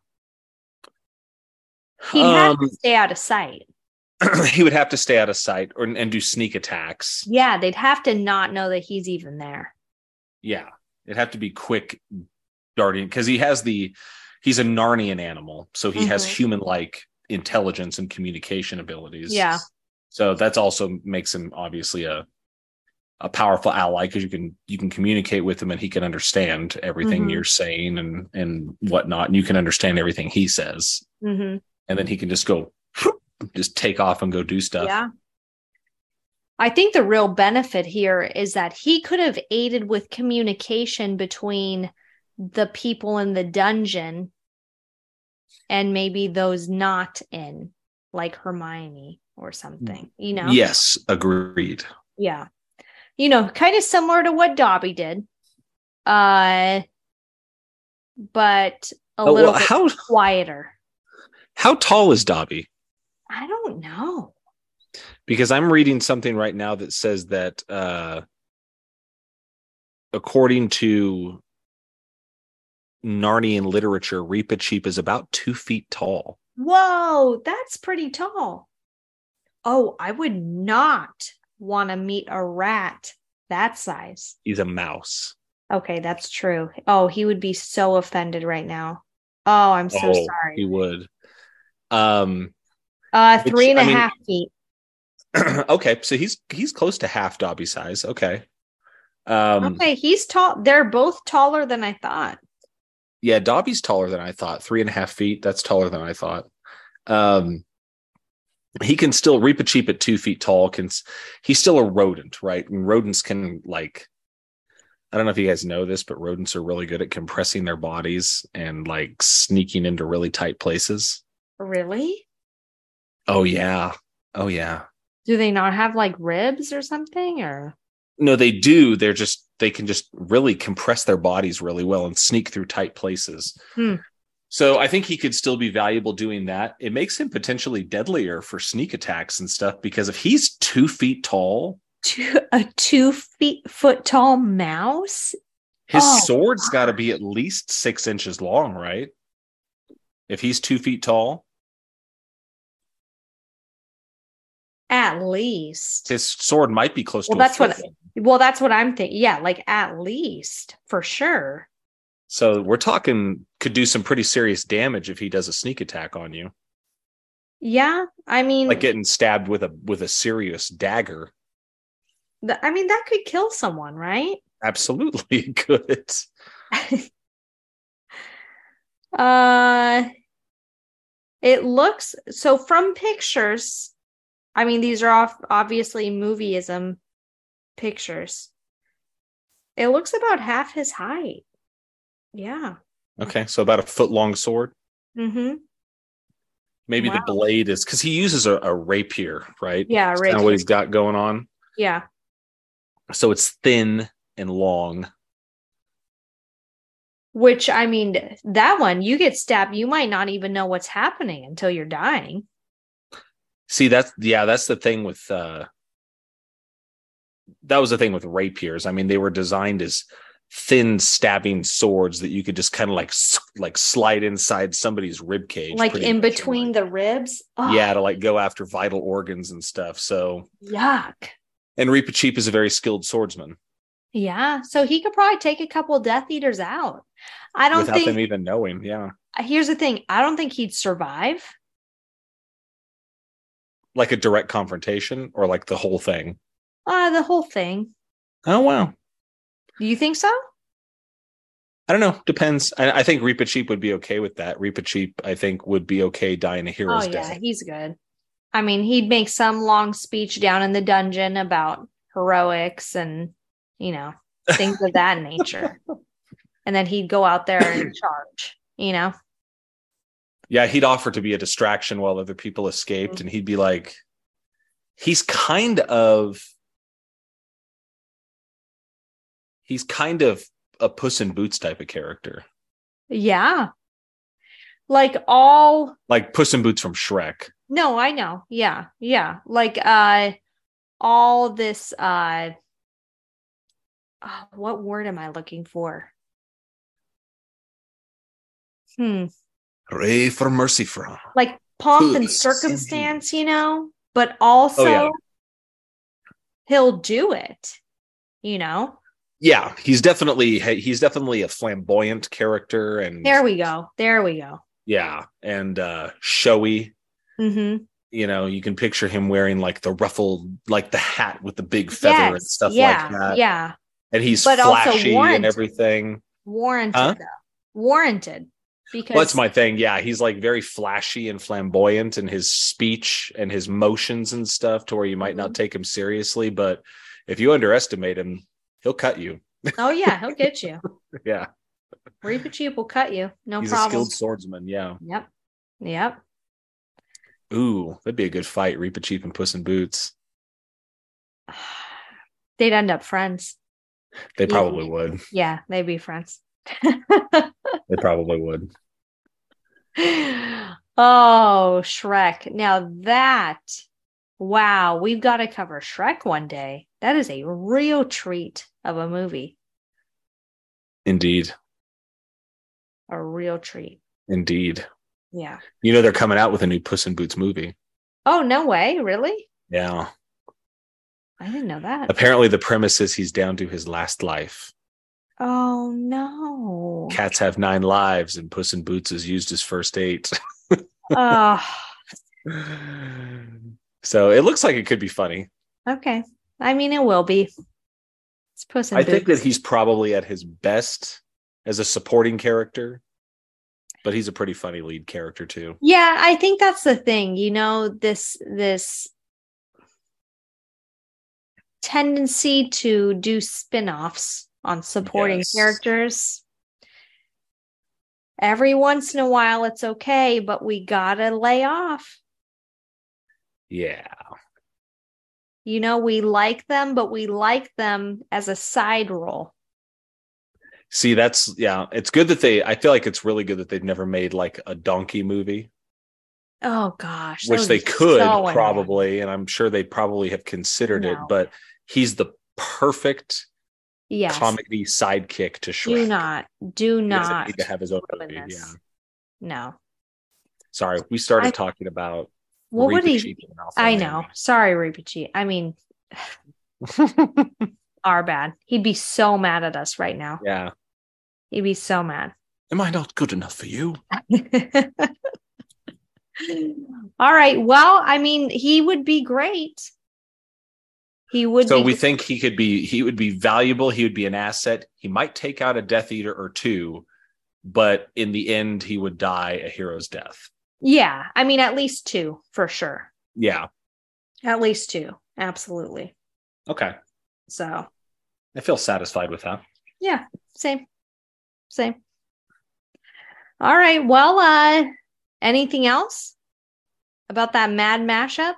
[SPEAKER 2] to stay out of sight.
[SPEAKER 1] He would have to stay out of sight and do sneak attacks.
[SPEAKER 2] Yeah, they'd have to not know that he's even there.
[SPEAKER 1] Yeah, it'd have to be quick darting, because he's a Narnian animal, so he has human-like intelligence and communication abilities.
[SPEAKER 2] Yeah.
[SPEAKER 1] So that's also makes him obviously a powerful ally, because you can communicate with him and he can understand everything you're saying and whatnot, and you can understand everything he says. And then he can just take off and go do stuff.
[SPEAKER 2] Yeah. I think the real benefit here is that he could have aided with communication between the people in the dungeon and maybe those not in, like Hermione or something,
[SPEAKER 1] Yes, agreed.
[SPEAKER 2] Yeah. Kind of similar to what Dobby did. But a little bit quieter.
[SPEAKER 1] How tall is Dobby?
[SPEAKER 2] I don't know.
[SPEAKER 1] Because I'm reading something right now that says that according to Narnian literature, Reepicheep is about 2 feet tall.
[SPEAKER 2] Whoa, that's pretty tall. Oh, I would not want to meet a rat that size.
[SPEAKER 1] He's a mouse.
[SPEAKER 2] Okay, that's true. Oh, he would be so offended right now. Oh, I'm so sorry.
[SPEAKER 1] He would.
[SPEAKER 2] 3.5 feet.
[SPEAKER 1] Okay, so he's close to half Dobby size. Okay.
[SPEAKER 2] Okay, he's tall. They're both taller than I thought.
[SPEAKER 1] Yeah, Dobby's taller than I thought. 3.5 feet. That's taller than I thought. He can still Reepicheep at 2 feet tall. He's still a rodent, right? And rodents can I don't know if you guys know this, but rodents are really good at compressing their bodies and like sneaking into really tight places.
[SPEAKER 2] Really?
[SPEAKER 1] Oh yeah. Oh yeah.
[SPEAKER 2] Do they not have like ribs or something? Or
[SPEAKER 1] No, they do. They can just really compress their bodies really well and sneak through tight places.
[SPEAKER 2] Hmm.
[SPEAKER 1] So I think he could still be valuable doing that. It makes him potentially deadlier for sneak attacks and stuff because if he's 2 feet tall,
[SPEAKER 2] a 2 foot tall mouse?
[SPEAKER 1] his
[SPEAKER 2] Oh,
[SPEAKER 1] sword's got to be at least 6 inches long, right? If he's 2 feet tall,
[SPEAKER 2] at least.
[SPEAKER 1] his sword might be close
[SPEAKER 2] Well,
[SPEAKER 1] to a
[SPEAKER 2] that's
[SPEAKER 1] foot
[SPEAKER 2] what.
[SPEAKER 1] long.
[SPEAKER 2] Well, that's what I'm thinking. Yeah, like at least for sure.
[SPEAKER 1] So we're talking could do some pretty serious damage if he does a sneak attack on you,
[SPEAKER 2] Yeah, I mean,
[SPEAKER 1] like getting stabbed with a serious dagger.
[SPEAKER 2] I mean that could kill someone, right?
[SPEAKER 1] Absolutely could.
[SPEAKER 2] uh, it looks so from pictures. I mean, these are obviously movieism pictures. It looks about half his height. Yeah.
[SPEAKER 1] Okay, so about a foot long sword.
[SPEAKER 2] Mm-hmm.
[SPEAKER 1] Maybe
[SPEAKER 2] Wow.
[SPEAKER 1] the blade is because he uses a rapier, right?
[SPEAKER 2] Yeah,
[SPEAKER 1] That's kind of what he's got going on.
[SPEAKER 2] Yeah.
[SPEAKER 1] So it's thin and long.
[SPEAKER 2] Which, I mean, that one, you get stabbed, you might not even know what's happening until you're dying.
[SPEAKER 1] See, that's the thing with that was the thing with rapiers. I mean, they were designed as thin stabbing swords that you could just kind of like slide inside somebody's rib cage,
[SPEAKER 2] like in between the ribs.
[SPEAKER 1] Oh. Yeah, to like go after vital organs and stuff. So
[SPEAKER 2] yuck.
[SPEAKER 1] And Reepicheep is a very skilled swordsman.
[SPEAKER 2] Yeah, so he could probably take a couple Death Eaters out. I don't
[SPEAKER 1] without them even knowing. Yeah.
[SPEAKER 2] Here's the thing: I don't think he'd survive.
[SPEAKER 1] Like a direct confrontation, or like the whole thing.
[SPEAKER 2] The whole thing.
[SPEAKER 1] Oh wow.
[SPEAKER 2] Do you think so?
[SPEAKER 1] I don't know. Depends. I think Reepicheep would be okay with that. Reepicheep, I think, would be okay dying a hero's death.
[SPEAKER 2] Yeah, he's good. I mean, he'd make some long speech down in the dungeon about heroics and, you know, things of that nature. And then he'd go out there and charge, you know?
[SPEAKER 1] Yeah, he'd offer to be a distraction while other people escaped. Mm-hmm. And he'd be like, he's kind of a Puss in Boots type of character.
[SPEAKER 2] Yeah. Like
[SPEAKER 1] Puss in Boots from Shrek.
[SPEAKER 2] No, I know. Yeah. Yeah. Like all this what word am I looking for?
[SPEAKER 1] Pray for mercy from.
[SPEAKER 2] Like pomp and circumstance, you know, but also he'll do it, you know?
[SPEAKER 1] Yeah, he's definitely a flamboyant character, and
[SPEAKER 2] there we go.
[SPEAKER 1] Yeah, and showy.
[SPEAKER 2] Mm-hmm.
[SPEAKER 1] You know, you can picture him wearing like the ruffled, like the hat with the big feather and stuff like that.
[SPEAKER 2] Yeah,
[SPEAKER 1] and he's flashy and everything.
[SPEAKER 2] Warranted. Because
[SPEAKER 1] that's my thing. Yeah, he's like very flashy and flamboyant in his speech and his motions and stuff, to where you might not take him seriously, but if you underestimate him, he'll cut you.
[SPEAKER 2] Oh yeah, he'll get you.
[SPEAKER 1] Yeah.
[SPEAKER 2] Reepicheep will cut you. No
[SPEAKER 1] He's
[SPEAKER 2] problem.
[SPEAKER 1] He's a skilled swordsman, yeah.
[SPEAKER 2] Yep.
[SPEAKER 1] Ooh, that'd be a good fight, Reepicheep and Puss in Boots.
[SPEAKER 2] They'd end up friends.
[SPEAKER 1] They probably would.
[SPEAKER 2] Yeah, they'd be friends.
[SPEAKER 1] They probably would.
[SPEAKER 2] Oh, Shrek. Now wow, we've got to cover Shrek one day. That is a real treat of a movie.
[SPEAKER 1] Indeed.
[SPEAKER 2] A real treat.
[SPEAKER 1] Indeed.
[SPEAKER 2] Yeah.
[SPEAKER 1] You know, they're coming out with a new Puss in Boots movie.
[SPEAKER 2] Oh, no way. Really?
[SPEAKER 1] Yeah.
[SPEAKER 2] I didn't know that.
[SPEAKER 1] Apparently the premise is he's down to his last life.
[SPEAKER 2] Oh, no.
[SPEAKER 1] Cats have 9 lives and Puss in Boots has used his first 8.
[SPEAKER 2] Oh.
[SPEAKER 1] So it looks like it could be funny.
[SPEAKER 2] Okay. I mean, it will be. It's Puss in Boots.
[SPEAKER 1] I think that he's probably at his best as a supporting character, but he's a pretty funny lead character too.
[SPEAKER 2] Yeah, I think that's the thing. You know, this tendency to do spin-offs on supporting
[SPEAKER 1] Yes.
[SPEAKER 2] characters. Every once in a while, it's okay, but we gotta lay off.
[SPEAKER 1] Yeah.
[SPEAKER 2] We like them, but we like them as a side role.
[SPEAKER 1] See, it's good that I feel like it's really good that they've never made like a donkey movie,
[SPEAKER 2] Oh gosh,
[SPEAKER 1] which they could probably, and I'm sure they probably have considered it, but he's the perfect comedy sidekick to Shrek.
[SPEAKER 2] Do
[SPEAKER 1] He
[SPEAKER 2] not
[SPEAKER 1] doesn't need to have his own movie. Yeah.
[SPEAKER 2] No.
[SPEAKER 1] Sorry, we started talking about
[SPEAKER 2] I know. Sorry, Reepicheep. I mean, our bad. He'd be so mad at us right now.
[SPEAKER 1] Yeah.
[SPEAKER 2] He'd be so mad.
[SPEAKER 1] Am I not good enough for you?
[SPEAKER 2] All right. Well, I mean, he would be great. He would.
[SPEAKER 1] So we think he would be valuable. He would be an asset. He might take out a Death Eater or two, but in the end, he would die a hero's death.
[SPEAKER 2] Yeah. I mean, at least two for sure.
[SPEAKER 1] Yeah.
[SPEAKER 2] At least two. Absolutely.
[SPEAKER 1] Okay.
[SPEAKER 2] So
[SPEAKER 1] I feel satisfied with that.
[SPEAKER 2] Yeah. Same. All right. Well, anything else about that mad mashup?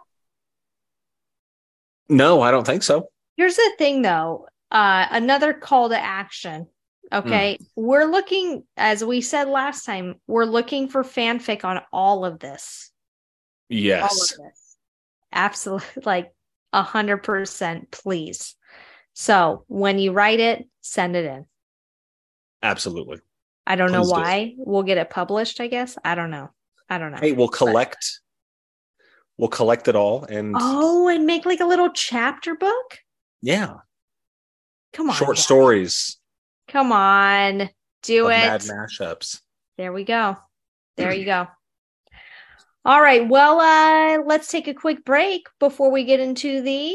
[SPEAKER 1] No, I don't think so.
[SPEAKER 2] Here's the thing, though. Another call to action. Okay. We're looking, as we said last time, we're looking for fanfic on all of this.
[SPEAKER 1] Yes.
[SPEAKER 2] All of this. Absolutely. Like 100%, please. So when you write it, send it in.
[SPEAKER 1] Absolutely.
[SPEAKER 2] I don't know why. We'll get it published, I guess. I don't know.
[SPEAKER 1] Hey, we'll collect it all
[SPEAKER 2] and make like a little chapter book.
[SPEAKER 1] Yeah.
[SPEAKER 2] Come on.
[SPEAKER 1] Short stories.
[SPEAKER 2] Come on. Do it.
[SPEAKER 1] Mad mashups.
[SPEAKER 2] There we go. There you go. All right. Well, let's take a quick break before we get into the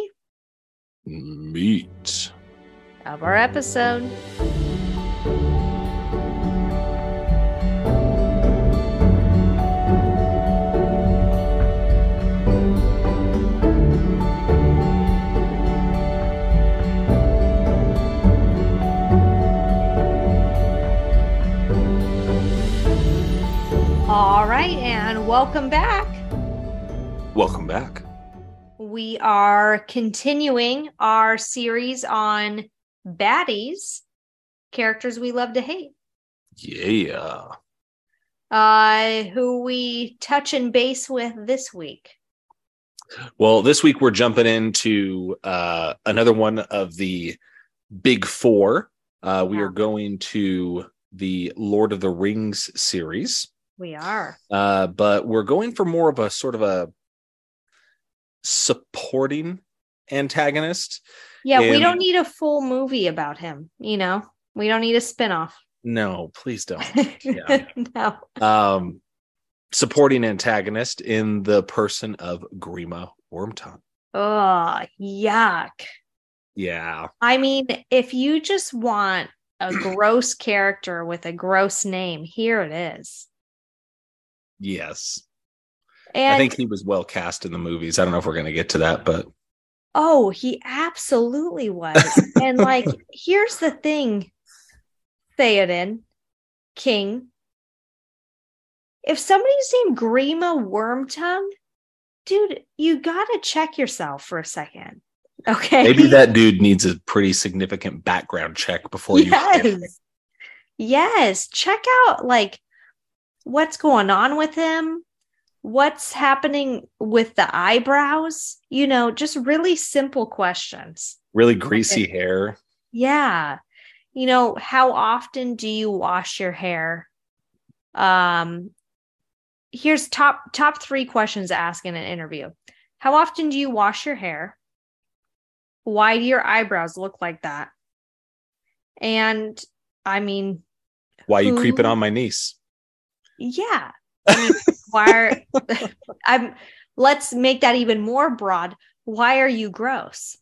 [SPEAKER 1] meat
[SPEAKER 2] of our episode. All right, and welcome back.
[SPEAKER 1] Welcome back.
[SPEAKER 2] We are continuing our series on baddies, characters we love to hate.
[SPEAKER 1] Yeah.
[SPEAKER 2] Who we touch and base with this week?
[SPEAKER 1] Well, this week we're jumping into another one of the big four. We are going to the Lord of the Rings series.
[SPEAKER 2] We are.
[SPEAKER 1] But we're going for more of a sort of a supporting antagonist.
[SPEAKER 2] Yeah, we don't need a full movie about him, We don't need a spinoff.
[SPEAKER 1] No, please don't. Yeah.
[SPEAKER 2] No.
[SPEAKER 1] Supporting antagonist in the person of Grima Wormtongue.
[SPEAKER 2] Oh, yuck.
[SPEAKER 1] Yeah.
[SPEAKER 2] I mean, if you just want a gross character with a gross name, here it is.
[SPEAKER 1] Yes.
[SPEAKER 2] And
[SPEAKER 1] I think he was well cast in the movies. I don't know if we're going to get to that, but.
[SPEAKER 2] Oh, he absolutely was. And here's the thing, Theoden, King. If somebody's named Grima Wormtongue, dude, you got to check yourself for a second. Okay.
[SPEAKER 1] Maybe that dude needs a pretty significant background check before you.
[SPEAKER 2] Yes. Check out what's going on with him, what's happening with the eyebrows, just really simple questions.
[SPEAKER 1] Really greasy hair.
[SPEAKER 2] Yeah. How often do you wash your hair? Here's top 3 questions to ask in an interview. How often do you wash your hair? Why do your eyebrows look like that? And I mean,
[SPEAKER 1] why are you creeping on my niece?
[SPEAKER 2] Yeah. Let's make that even more broad. Why are you gross?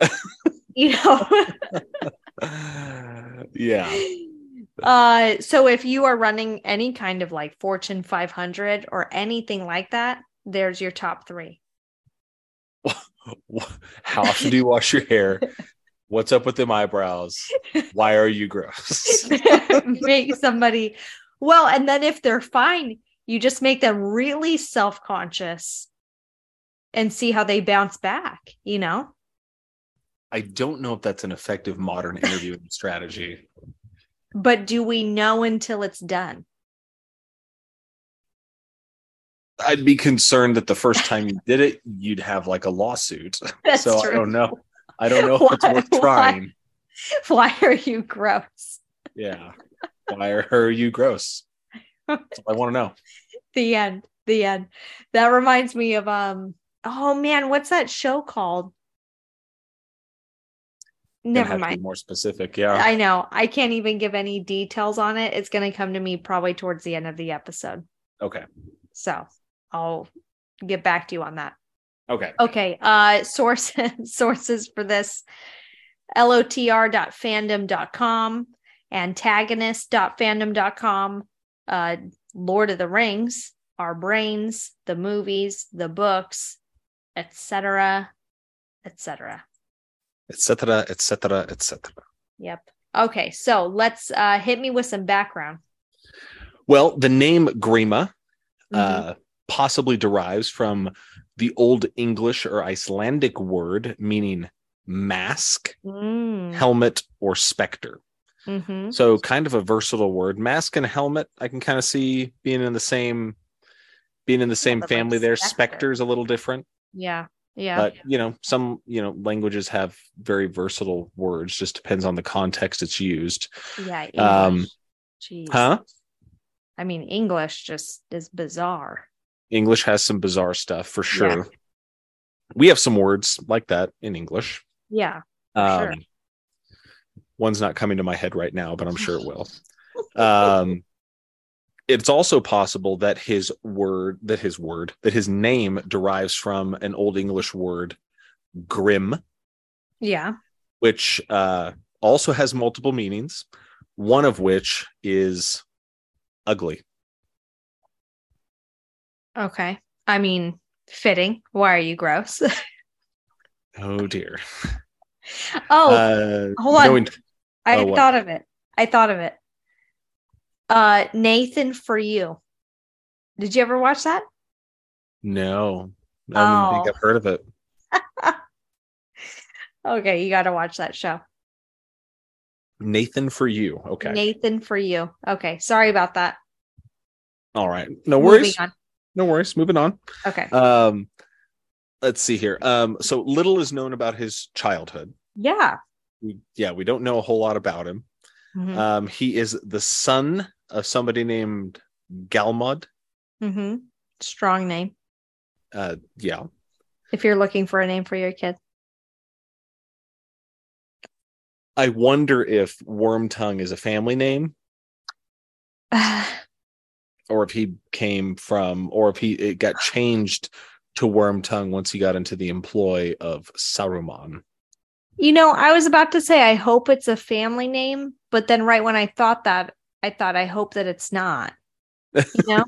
[SPEAKER 1] Yeah.
[SPEAKER 2] So if you are running any kind of Fortune 500 or anything like that, there's your top 3.
[SPEAKER 1] How often do you wash your hair? What's up with them eyebrows? Why are you gross?
[SPEAKER 2] Make somebody well, and then if they're fine, you just make them really self-conscious and see how they bounce back, you know?
[SPEAKER 1] I don't know if that's an effective modern interviewing strategy.
[SPEAKER 2] But do we know until it's done?
[SPEAKER 1] I'd be concerned that the first time you did it, you'd have like a lawsuit.
[SPEAKER 2] That's
[SPEAKER 1] so
[SPEAKER 2] true.
[SPEAKER 1] I don't know. I don't know if it's worth trying.
[SPEAKER 2] Why are you gross?
[SPEAKER 1] Yeah. Why are you gross? That's all I want to know.
[SPEAKER 2] The end. That reminds me of oh man, what's that show called? Never mind.
[SPEAKER 1] Be more specific. Yeah.
[SPEAKER 2] I know. I can't even give any details on it. It's going to come to me probably towards the end of the episode.
[SPEAKER 1] Okay.
[SPEAKER 2] So I'll get back to you on that.
[SPEAKER 1] Okay.
[SPEAKER 2] Sources for this: lotr.fandom.com, antagonist.fandom.com, Lord of the Rings, Our Brains, the movies, the books, etc., etc.
[SPEAKER 1] etc., etc., etc.
[SPEAKER 2] Yep. Okay, so let's hit me with some background.
[SPEAKER 1] Well, the name Grima possibly derives from the Old English or Icelandic word meaning mask, helmet, or specter.
[SPEAKER 2] Mm-hmm.
[SPEAKER 1] So kind of a versatile word. Mask and helmet, I can kind of see being in the same family there. Specter's a little different.
[SPEAKER 2] Yeah.
[SPEAKER 1] But some languages have very versatile words. Just depends on the context it's used.
[SPEAKER 2] Yeah. English. Jeez.
[SPEAKER 1] Huh?
[SPEAKER 2] I mean, English just is bizarre.
[SPEAKER 1] English has some bizarre stuff for sure.
[SPEAKER 2] Yeah.
[SPEAKER 1] We have some words like that in English.
[SPEAKER 2] Yeah. Sure.
[SPEAKER 1] One's not coming to my head right now, but I'm sure it will. It's also possible that his name derives from an Old English word, grim.
[SPEAKER 2] Yeah.
[SPEAKER 1] Which also has multiple meanings, one of which is ugly.
[SPEAKER 2] Okay. I mean, fitting. Why are you gross?
[SPEAKER 1] Oh, dear.
[SPEAKER 2] Hold on. I thought of it. Nathan For You. Did you ever watch that?
[SPEAKER 1] No. I don't think I've heard of it.
[SPEAKER 2] Okay, you got to watch that show.
[SPEAKER 1] Nathan For You. Okay.
[SPEAKER 2] Nathan For You. Okay, sorry about that.
[SPEAKER 1] All right. No worries.
[SPEAKER 2] Moving on.
[SPEAKER 1] No worries. Moving on.
[SPEAKER 2] Okay.
[SPEAKER 1] Let's see here. So little is known about his childhood.
[SPEAKER 2] Yeah.
[SPEAKER 1] We don't know a whole lot about him. Mm-hmm. He is the son of somebody named Galmod.
[SPEAKER 2] Mm-hmm. Strong name.
[SPEAKER 1] Yeah.
[SPEAKER 2] If you're looking for a name for your kid.
[SPEAKER 1] I wonder if Wormtongue is a family name. Or if he came from, or if it got changed to Wormtongue once he got into the employ of Saruman.
[SPEAKER 2] I was about to say, I hope it's a family name, but then right when I thought that, I hope that it's not. Oh,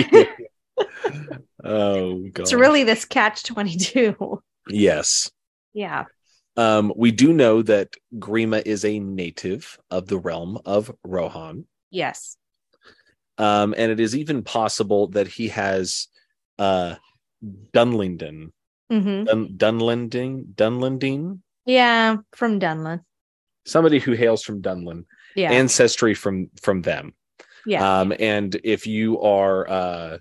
[SPEAKER 2] God. It's really this catch-22.
[SPEAKER 1] Yes.
[SPEAKER 2] Yeah.
[SPEAKER 1] We do know that Grima is a native of the realm of Rohan.
[SPEAKER 2] Yes.
[SPEAKER 1] And it is even possible that he has Dunlending.
[SPEAKER 2] Mm-hmm.
[SPEAKER 1] Dunlending?
[SPEAKER 2] Yeah, from Dunlin.
[SPEAKER 1] Somebody who hails from Dunlin.
[SPEAKER 2] Yeah.
[SPEAKER 1] Ancestry from them.
[SPEAKER 2] Yeah.
[SPEAKER 1] And if you are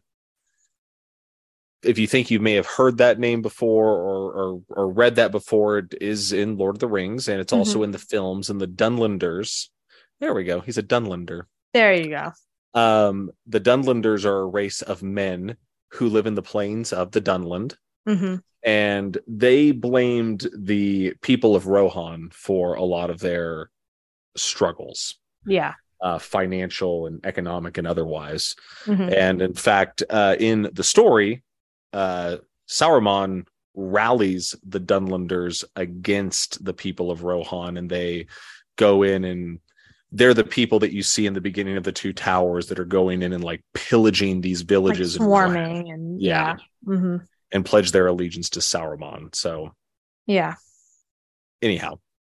[SPEAKER 1] if you think you may have heard that name before or read that before, it is in Lord of the Rings, and it's also in the films and the Dunlenders. There we go. He's a Dunlender.
[SPEAKER 2] There you go.
[SPEAKER 1] The Dunlenders are a race of men who live in the plains of the Dunland.
[SPEAKER 2] Mm-hmm.
[SPEAKER 1] And they blamed the people of Rohan for a lot of their struggles.
[SPEAKER 2] Yeah.
[SPEAKER 1] Financial and economic and otherwise.
[SPEAKER 2] Mm-hmm.
[SPEAKER 1] And in fact, in the story, Saruman rallies the Dunlanders against the people of Rohan, and they go in, and they're the people that you see in the beginning of the Two Towers that are going in and like pillaging these villages,
[SPEAKER 2] like swarming and yeah. Mm-hmm.
[SPEAKER 1] And pledge their allegiance to Saruman. So
[SPEAKER 2] yeah.
[SPEAKER 1] Anyhow,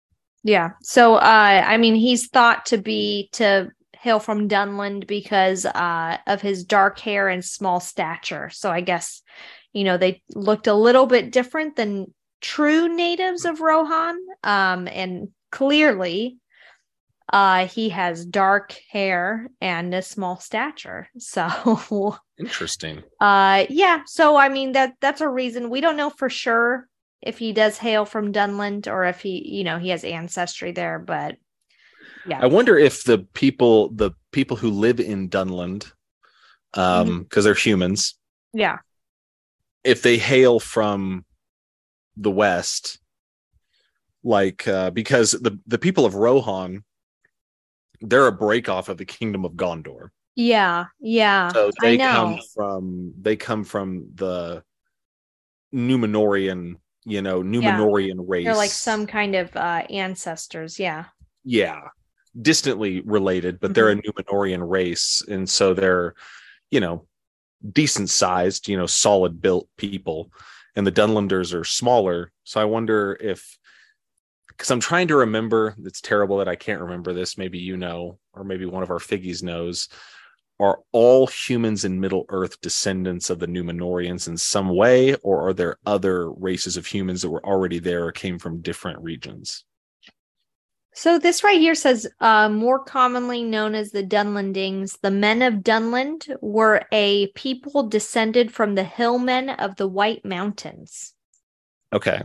[SPEAKER 2] Yeah. So, I mean, he's thought to hail from Dunland because of his dark hair and small stature. So I guess, they looked a little bit different than true natives of Rohan. And clearly, he has dark hair and a small stature. So,
[SPEAKER 1] Interesting.
[SPEAKER 2] yeah. So, I mean, that's a reason. We don't know for sure if he does hail from Dunland or if he has ancestry there, but yeah.
[SPEAKER 1] I wonder if the people who live in Dunland, because they're humans,
[SPEAKER 2] Yeah.
[SPEAKER 1] if they hail from the west, like because the people of Rohan, they're a break off of the kingdom of Gondor.
[SPEAKER 2] Yeah.
[SPEAKER 1] So
[SPEAKER 2] I know.
[SPEAKER 1] they come from the Numenorian race.
[SPEAKER 2] They're like some kind of ancestors. Yeah.
[SPEAKER 1] Yeah. Distantly related, but they're a Numenorian race. And so they're, decent sized, solid built people. And the Dunlanders are smaller. So I wonder because I'm trying to remember, it's terrible that I can't remember this. Maybe or maybe one of our Figgies knows. Are all humans in Middle Earth descendants of the Numenorians in some way, or are there other races of humans that were already there or came from different regions?
[SPEAKER 2] So this right here says, more commonly known as the Dunlandings, the men of Dunland were a people descended from the hillmen of the White Mountains.
[SPEAKER 1] Okay.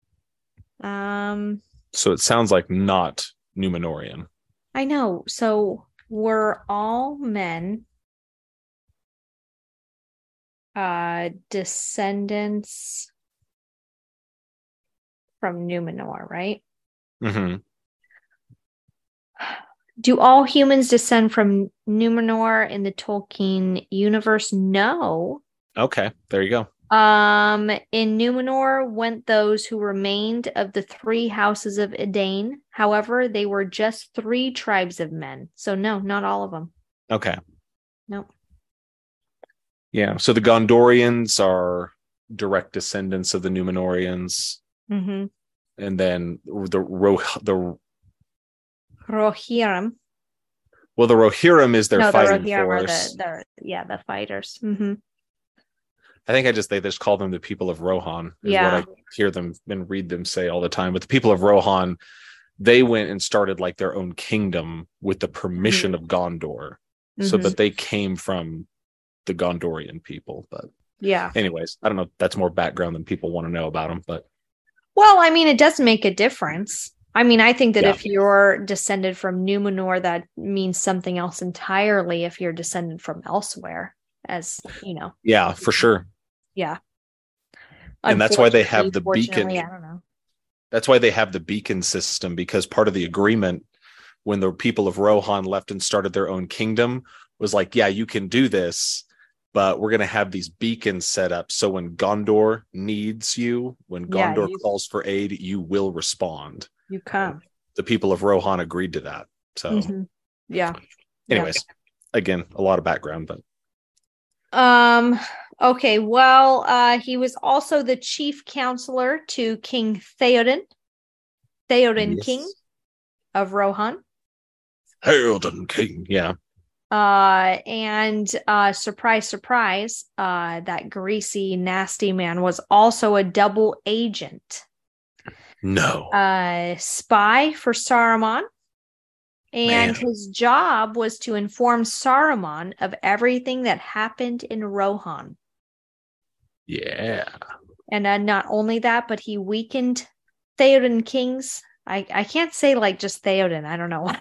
[SPEAKER 1] So it sounds like not Numenorian.
[SPEAKER 2] I know. So were all men descendants from Numenor, right?
[SPEAKER 1] Mm-hmm.
[SPEAKER 2] Do all humans descend from Numenor in the Tolkien universe? No.
[SPEAKER 1] Okay, there you go.
[SPEAKER 2] In Numenor went those who remained of the three houses of Edain. However, they were just 3 tribes of men. So no, not all of them.
[SPEAKER 1] Okay.
[SPEAKER 2] Nope.
[SPEAKER 1] Yeah, so the Gondorians are direct descendants of the Numenorians.
[SPEAKER 2] Mm-hmm.
[SPEAKER 1] And then the
[SPEAKER 2] Rohirrim.
[SPEAKER 1] Well, the Rohirrim is their fighting
[SPEAKER 2] the Rohirrim
[SPEAKER 1] force.
[SPEAKER 2] are the fighters. Mm-hmm.
[SPEAKER 1] I think they just call them the people of Rohan. Is what I hear them and read them say all the time. But the people of Rohan, they went and started like their own kingdom with the permission of Gondor. So that they came from the Gondorian people. But
[SPEAKER 2] yeah.
[SPEAKER 1] Anyways, I don't know. That's more background than people want to know about them. But
[SPEAKER 2] well, I mean, it does make a difference. I mean, I think that if you're descended from Numenor, that means something else entirely if you're descended from elsewhere, as you know.
[SPEAKER 1] Yeah, for sure.
[SPEAKER 2] Yeah.
[SPEAKER 1] And that's why they have the beacon.
[SPEAKER 2] I don't know.
[SPEAKER 1] That's why they have the beacon system, because part of the agreement when the people of Rohan left and started their own kingdom was like, yeah, you can do this, but we're going to have these beacons set up. So when Gondor needs you, when Gondor calls for aid, you will respond.
[SPEAKER 2] You come.
[SPEAKER 1] The people of Rohan agreed to that. So,
[SPEAKER 2] yeah.
[SPEAKER 1] Anyways, again, a lot of background, but.
[SPEAKER 2] Okay. Well, he was also the chief counselor to King Theoden King of Rohan.
[SPEAKER 1] Theoden King, yeah.
[SPEAKER 2] And surprise, surprise, that greasy, nasty man was also a double agent.
[SPEAKER 1] No.
[SPEAKER 2] Spy for Saruman. And his job was to inform Saruman of everything that happened in Rohan.
[SPEAKER 1] Yeah.
[SPEAKER 2] And not only that, but he weakened Theoden King's. I can't say like just Theoden. I don't know why.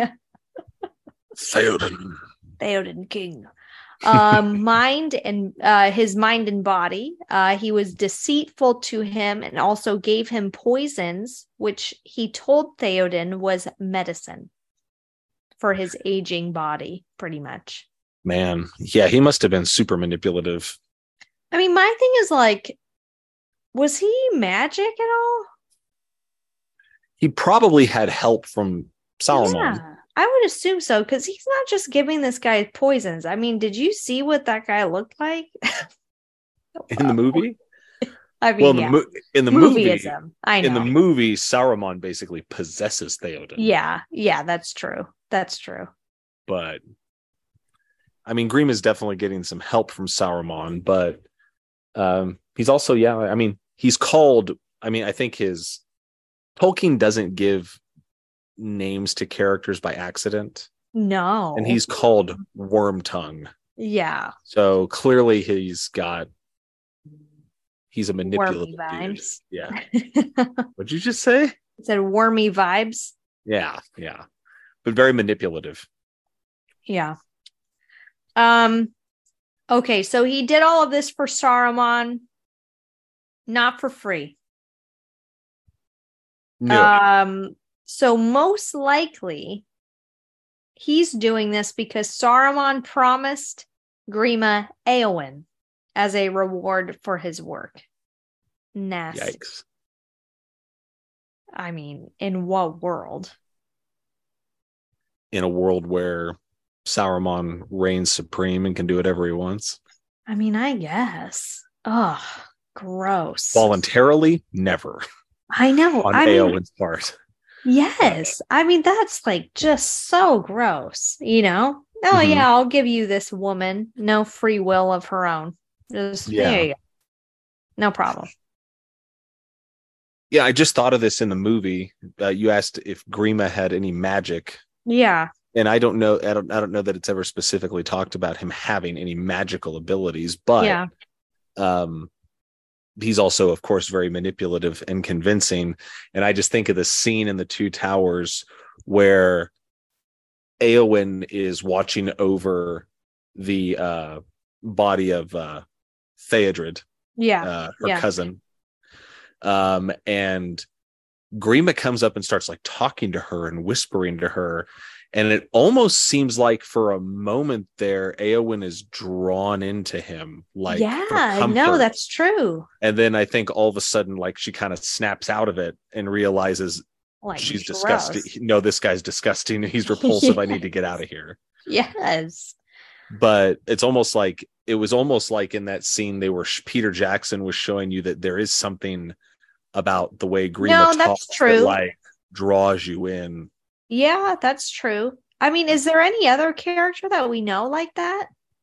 [SPEAKER 2] Theoden King. Mind and his mind and body. He was deceitful to him and also gave him poisons, which he told Theoden was medicine for his aging body, pretty much.
[SPEAKER 1] Man, yeah, he must have been super manipulative.
[SPEAKER 2] I mean, my thing is like, was he magic at all?
[SPEAKER 1] He probably had help from Saruman.
[SPEAKER 2] Yeah, I would assume so, because he's not just giving this guy poisons. I mean, did you see what that guy looked like?
[SPEAKER 1] In the movie?
[SPEAKER 2] I mean,
[SPEAKER 1] Well, in the
[SPEAKER 2] movieism. I know.
[SPEAKER 1] in the movie, Saruman basically possesses Theoden.
[SPEAKER 2] Yeah, that's true. That's true.
[SPEAKER 1] But I mean, Grimm is definitely getting some help from Saruman, but he's also, I mean, he's called. I mean, I think Tolkien doesn't give names to characters by accident.
[SPEAKER 2] No.
[SPEAKER 1] And he's called Wormtongue.
[SPEAKER 2] Yeah.
[SPEAKER 1] So clearly he's a manipulative
[SPEAKER 2] Wormy vibes.
[SPEAKER 1] dude. Yeah. What'd you just say?
[SPEAKER 2] It said wormy vibes.
[SPEAKER 1] Yeah. But very manipulative.
[SPEAKER 2] Yeah. Okay, so he did all of this for Saruman, not for free.
[SPEAKER 1] No.
[SPEAKER 2] So most likely he's doing this because Saruman promised Grima Eowyn as a reward for his work. Nasty.
[SPEAKER 1] Yikes.
[SPEAKER 2] I mean, in what world?
[SPEAKER 1] In a world where Saruman reigns supreme and can do whatever he wants.
[SPEAKER 2] I mean, I guess. Ugh, gross.
[SPEAKER 1] Voluntarily, never.
[SPEAKER 2] I know.
[SPEAKER 1] On Eowyn's part.
[SPEAKER 2] Yes. I mean, that's like just so gross, you know? Oh, yeah, I'll give you this woman. No free will of her own. Just, there you go. No problem.
[SPEAKER 1] Yeah, I just thought of this in the movie. You asked if Grima had any magic.
[SPEAKER 2] Yeah.
[SPEAKER 1] And I don't know. I don't know that it's ever specifically talked about him having any magical abilities, but he's also, of course, very manipulative and convincing. And I just think of the scene in the Two Towers where Eowyn is watching over the body of Theodred, her cousin. And Grima comes up and starts like talking to her and whispering to her. And it almost seems like for a moment there, Eowyn is drawn into him. Like,
[SPEAKER 2] yeah, no, that's true.
[SPEAKER 1] And then I think all of a sudden, like, she kind of snaps out of it and realizes like, she's disgusting. No, this guy's disgusting. He's repulsive. I need to get out of here.
[SPEAKER 2] Yes.
[SPEAKER 1] But it was almost like in that scene, Peter Jackson was showing you that there is something about the way Grima talks that like draws you in.
[SPEAKER 2] Yeah, that's true. I mean, is there any other character that we know like that?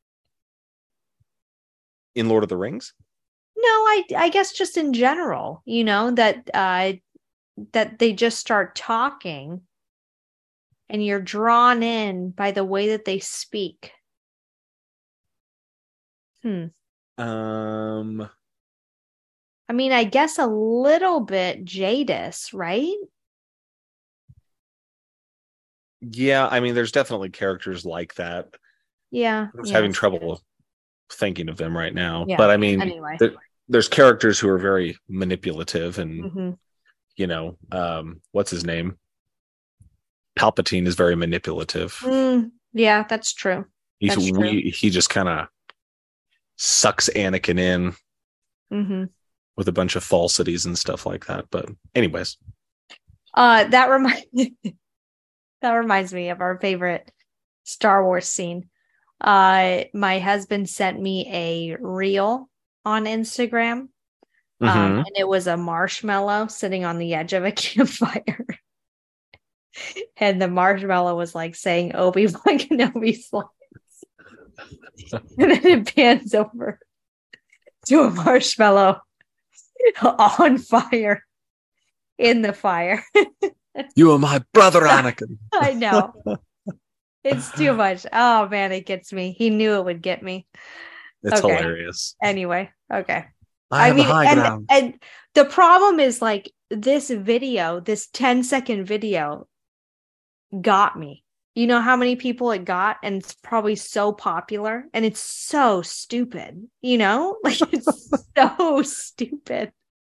[SPEAKER 1] In Lord of the Rings?
[SPEAKER 2] No, I guess just in general, you know, that they just start talking and you're drawn in by the way that they speak. I mean, I guess a little bit Jadis, right?
[SPEAKER 1] Yeah, I mean, there's definitely characters like that.
[SPEAKER 2] Yeah.
[SPEAKER 1] I'm just having trouble thinking of them right now.
[SPEAKER 2] Yeah.
[SPEAKER 1] But I mean,
[SPEAKER 2] anyway.
[SPEAKER 1] There's characters who are very manipulative and, you know, what's his name? Palpatine is very manipulative.
[SPEAKER 2] Yeah, that's true.
[SPEAKER 1] He just kind of sucks Anakin in with a bunch of falsities and stuff like that. But anyways.
[SPEAKER 2] That reminds me of our favorite Star Wars scene. My husband sent me a reel on Instagram. And it was a marshmallow sitting on the edge of a campfire. And the marshmallow was like saying Obi-Wan Kenobi's lines. And then it pans over to a marshmallow on fire in the fire.
[SPEAKER 1] You are my brother, Anakin.
[SPEAKER 2] I know. It's too much. Oh, man, it gets me. He knew it would get me.
[SPEAKER 1] It's hilarious.
[SPEAKER 2] Anyway, okay.
[SPEAKER 1] I mean,
[SPEAKER 2] and the problem is like this video, this 10-second video got me. You know how many people it got? And it's probably so popular and it's so stupid, you know? Like it's so stupid.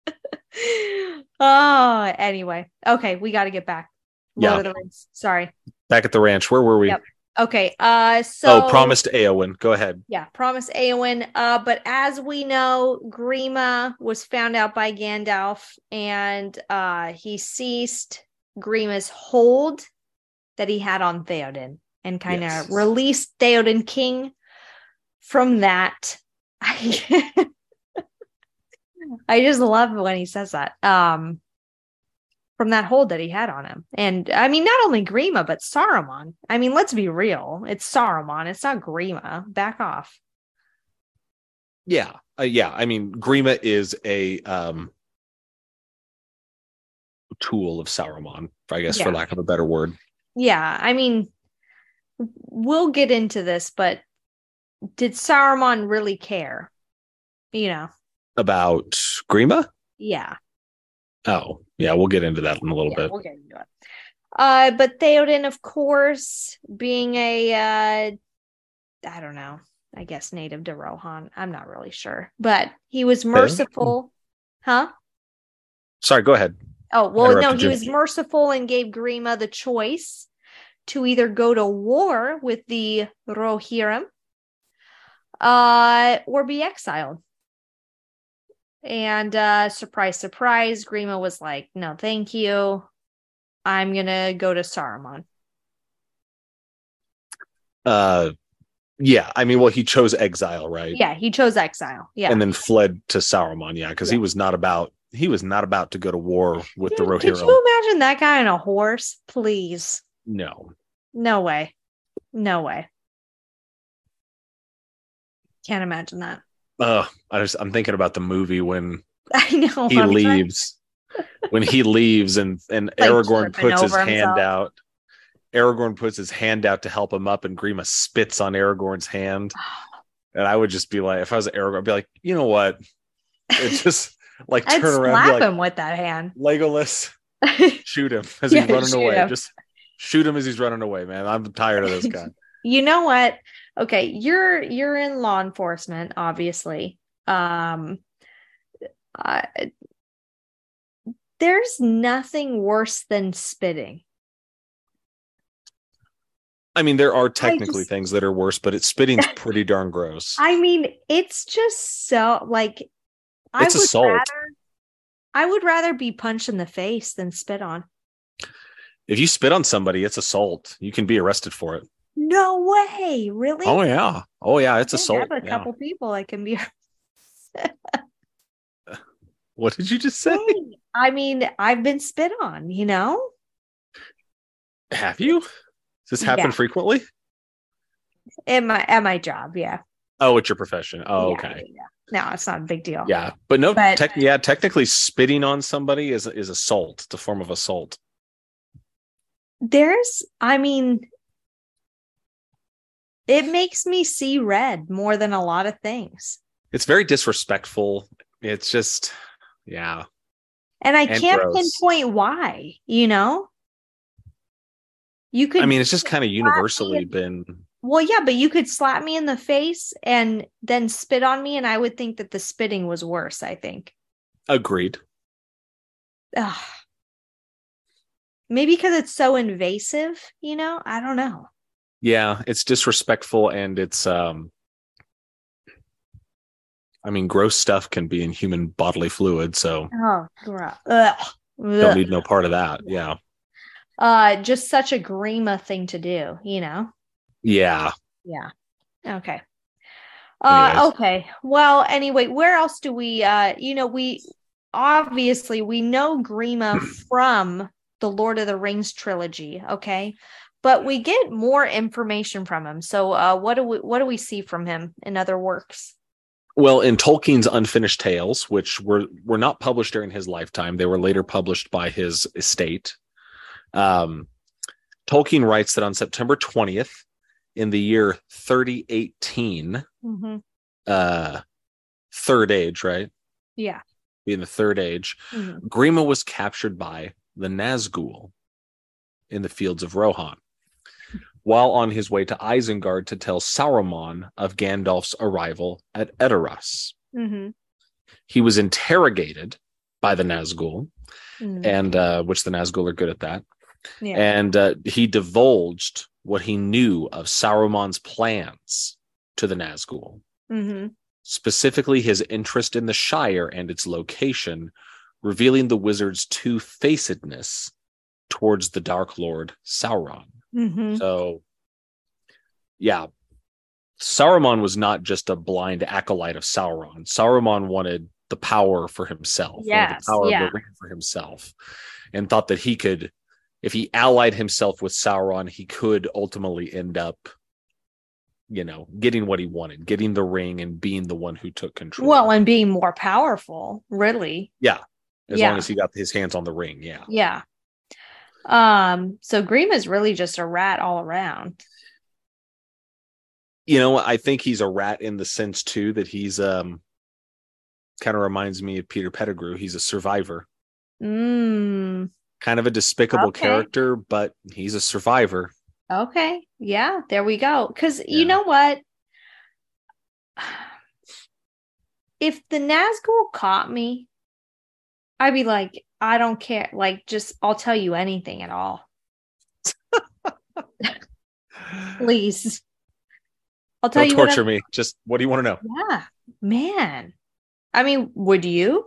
[SPEAKER 2] Oh, anyway. Okay, we got to get back. Lord of the Rings. Sorry.
[SPEAKER 1] Back at the ranch. Where were we?
[SPEAKER 2] Yep. Okay.
[SPEAKER 1] Promised Eowyn. Go ahead.
[SPEAKER 2] Yeah, promised Eowyn. But as we know, Grima was found out by Gandalf, and he ceased Grima's hold that he had on Theoden, and kind of released Theoden King from that. I just love when he says that. From that hold that he had on him. And I mean, not only Grima, but Saruman. I mean, let's be real. It's Saruman. It's not Grima. Back off.
[SPEAKER 1] Yeah. I mean, Grima is a tool of Saruman, I guess, for lack of a better word.
[SPEAKER 2] Yeah. I mean, we'll get into this, but did Saruman really care?
[SPEAKER 1] About Grima?
[SPEAKER 2] Yeah.
[SPEAKER 1] Oh, yeah, we'll get into that in a little bit.
[SPEAKER 2] We'll get into it. But Theoden, of course, being I don't know, I guess native to Rohan. I'm not really sure. But he was merciful. Huh?
[SPEAKER 1] Sorry, go ahead.
[SPEAKER 2] Oh, well, no, he was merciful and gave Grima the choice to either go to war with the Rohirrim or be exiled. And surprise, surprise, Grima was like, no, thank you. I'm going to go to Saruman.
[SPEAKER 1] Yeah, I mean, well, he chose exile, right?
[SPEAKER 2] Yeah, he chose exile. Yeah.
[SPEAKER 1] And then fled to Saruman, because he was not about to go to war with the Rohirrim.
[SPEAKER 2] Could you imagine that guy on a horse? Please.
[SPEAKER 1] No.
[SPEAKER 2] No way. No way. Can't imagine that.
[SPEAKER 1] I'm thinking about the movie when
[SPEAKER 2] I know
[SPEAKER 1] he leaves. When he leaves and Aragorn puts his hand out. Aragorn puts his hand out to help him up, and Grima spits on Aragorn's hand. And I would just be like, if I was Aragorn, I'd be like, you know what? It's just like
[SPEAKER 2] I'd
[SPEAKER 1] turn around,
[SPEAKER 2] slap
[SPEAKER 1] and be like,
[SPEAKER 2] him with that hand.
[SPEAKER 1] Legolas, shoot him as he's running away. Just shoot him as he's running away, man. I'm tired of this guy.
[SPEAKER 2] You know what? Okay, you're in law enforcement, obviously. There's nothing worse than spitting.
[SPEAKER 1] I mean, there are technically things that are worse, but spitting's pretty darn gross.
[SPEAKER 2] I mean, it's just so like
[SPEAKER 1] it's assault.
[SPEAKER 2] I would rather be punched in the face than spit on.
[SPEAKER 1] If you spit on somebody, it's assault. You can be arrested for it.
[SPEAKER 2] No way, really?
[SPEAKER 1] Oh yeah, it's assault.
[SPEAKER 2] I have a couple people I can be.
[SPEAKER 1] What did you just say?
[SPEAKER 2] I mean, I've been spit on.
[SPEAKER 1] Have you? Does this happen frequently?
[SPEAKER 2] At my job, yeah.
[SPEAKER 1] Oh, it's your profession. Oh, okay.
[SPEAKER 2] Yeah. No, it's not a big deal.
[SPEAKER 1] Yeah, but no, technically, spitting on somebody is assault. It's a form of assault.
[SPEAKER 2] It makes me see red more than a lot of things.
[SPEAKER 1] It's very disrespectful. It's just, yeah.
[SPEAKER 2] And I can't pinpoint why, You could.
[SPEAKER 1] I mean, it's just kind of universally been.
[SPEAKER 2] Well, yeah, but you could slap me in the face and then spit on me, and I would think that the spitting was worse, I think.
[SPEAKER 1] Agreed.
[SPEAKER 2] Ugh. Maybe because it's so invasive, I don't know.
[SPEAKER 1] Yeah, it's disrespectful, and it's gross stuff can be in human bodily fluid, so don't need no part of that. Yeah.
[SPEAKER 2] Just such a Grima thing to do,
[SPEAKER 1] Yeah.
[SPEAKER 2] Yeah. Okay. Okay. Well, anyway, where else do we we obviously we know Grima from the Lord of the Rings trilogy, okay? But we get more information from him. So what do we see from him in other works?
[SPEAKER 1] Well, in Tolkien's Unfinished Tales, which were not published during his lifetime, they were later published by his estate. Tolkien writes that on September 20th, in the year 3018, Third Age, right?
[SPEAKER 2] Yeah.
[SPEAKER 1] In the Third Age, Grima was captured by the Nazgul in the fields of Rohan, while on his way to Isengard to tell Saruman of Gandalf's arrival at Edoras. He was interrogated by the Nazgul, and which the Nazgul are good at that. Yeah. And he divulged what he knew of Saruman's plans to the Nazgul, specifically his interest in the Shire and its location, revealing the wizard's two-facedness towards the Dark Lord Sauron. So, Saruman was not just a blind acolyte of Sauron. Saruman wanted the power for himself,
[SPEAKER 2] Yes,
[SPEAKER 1] the power of
[SPEAKER 2] yeah.
[SPEAKER 1] the ring for himself, and thought that he could, if he allied himself with Sauron, he could ultimately end up, getting what he wanted, getting the ring and being the one who took control.
[SPEAKER 2] Well, and being more powerful, really.
[SPEAKER 1] As long as he got his hands on the ring, yeah.
[SPEAKER 2] Yeah. So Grima's really just a rat all around.
[SPEAKER 1] I think he's a rat in the sense too that he's kind of reminds me of Peter Pettigrew. He's a survivor. Kind of a despicable character, but he's a survivor.
[SPEAKER 2] Okay. Yeah, there we go. Because you know what? If the Nazgul caught me, I'd be like, I don't care. Like, just, I'll tell you anything at all. Please. I'll tell you.
[SPEAKER 1] Don't torture me. Just, what do you want to know?
[SPEAKER 2] Yeah, man. I mean, would you?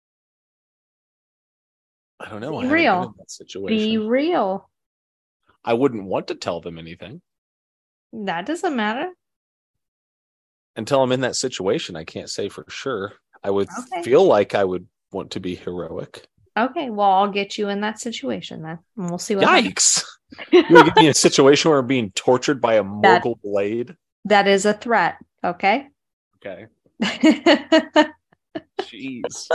[SPEAKER 1] I don't know.
[SPEAKER 2] Be
[SPEAKER 1] I haven't
[SPEAKER 2] real.
[SPEAKER 1] been in that situation.
[SPEAKER 2] Be real.
[SPEAKER 1] I wouldn't want to tell them anything.
[SPEAKER 2] That doesn't matter.
[SPEAKER 1] Until I'm in that situation, I can't say for sure. I would feel like I would want to be heroic.
[SPEAKER 2] Okay, well, I'll get you in that situation then, and we'll see what
[SPEAKER 1] Yikes! You want to get me in a situation where I'm bebeing tortured by a Morgul blade?
[SPEAKER 2] That is a threat. Okay.
[SPEAKER 1] Okay. Jeez.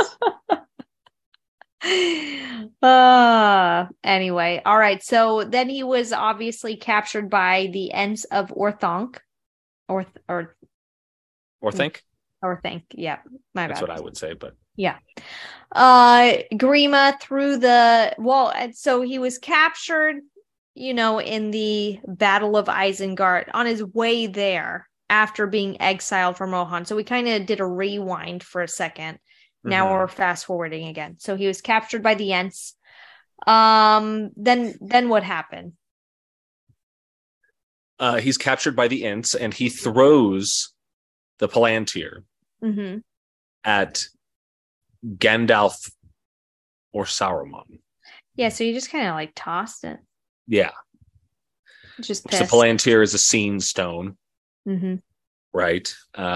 [SPEAKER 2] Anyway, all right. So then he was obviously captured by the Ents of Orthanc, Orthanc. Yeah, my bad.
[SPEAKER 1] That's what I would say, but
[SPEAKER 2] yeah. Grima so he was captured, in the Battle of Isengard on his way there after being exiled from Rohan. So we kind of did a rewind for a second. Now we're fast forwarding again. So he was captured by the Ents. Then what happened?
[SPEAKER 1] He's captured by the Ents and he throws the Palantir at Gandalf or Saruman.
[SPEAKER 2] Yeah, so you just kind of like tossed it.
[SPEAKER 1] Yeah.
[SPEAKER 2] Just
[SPEAKER 1] pissed. The Palantir is a scene stone. Right?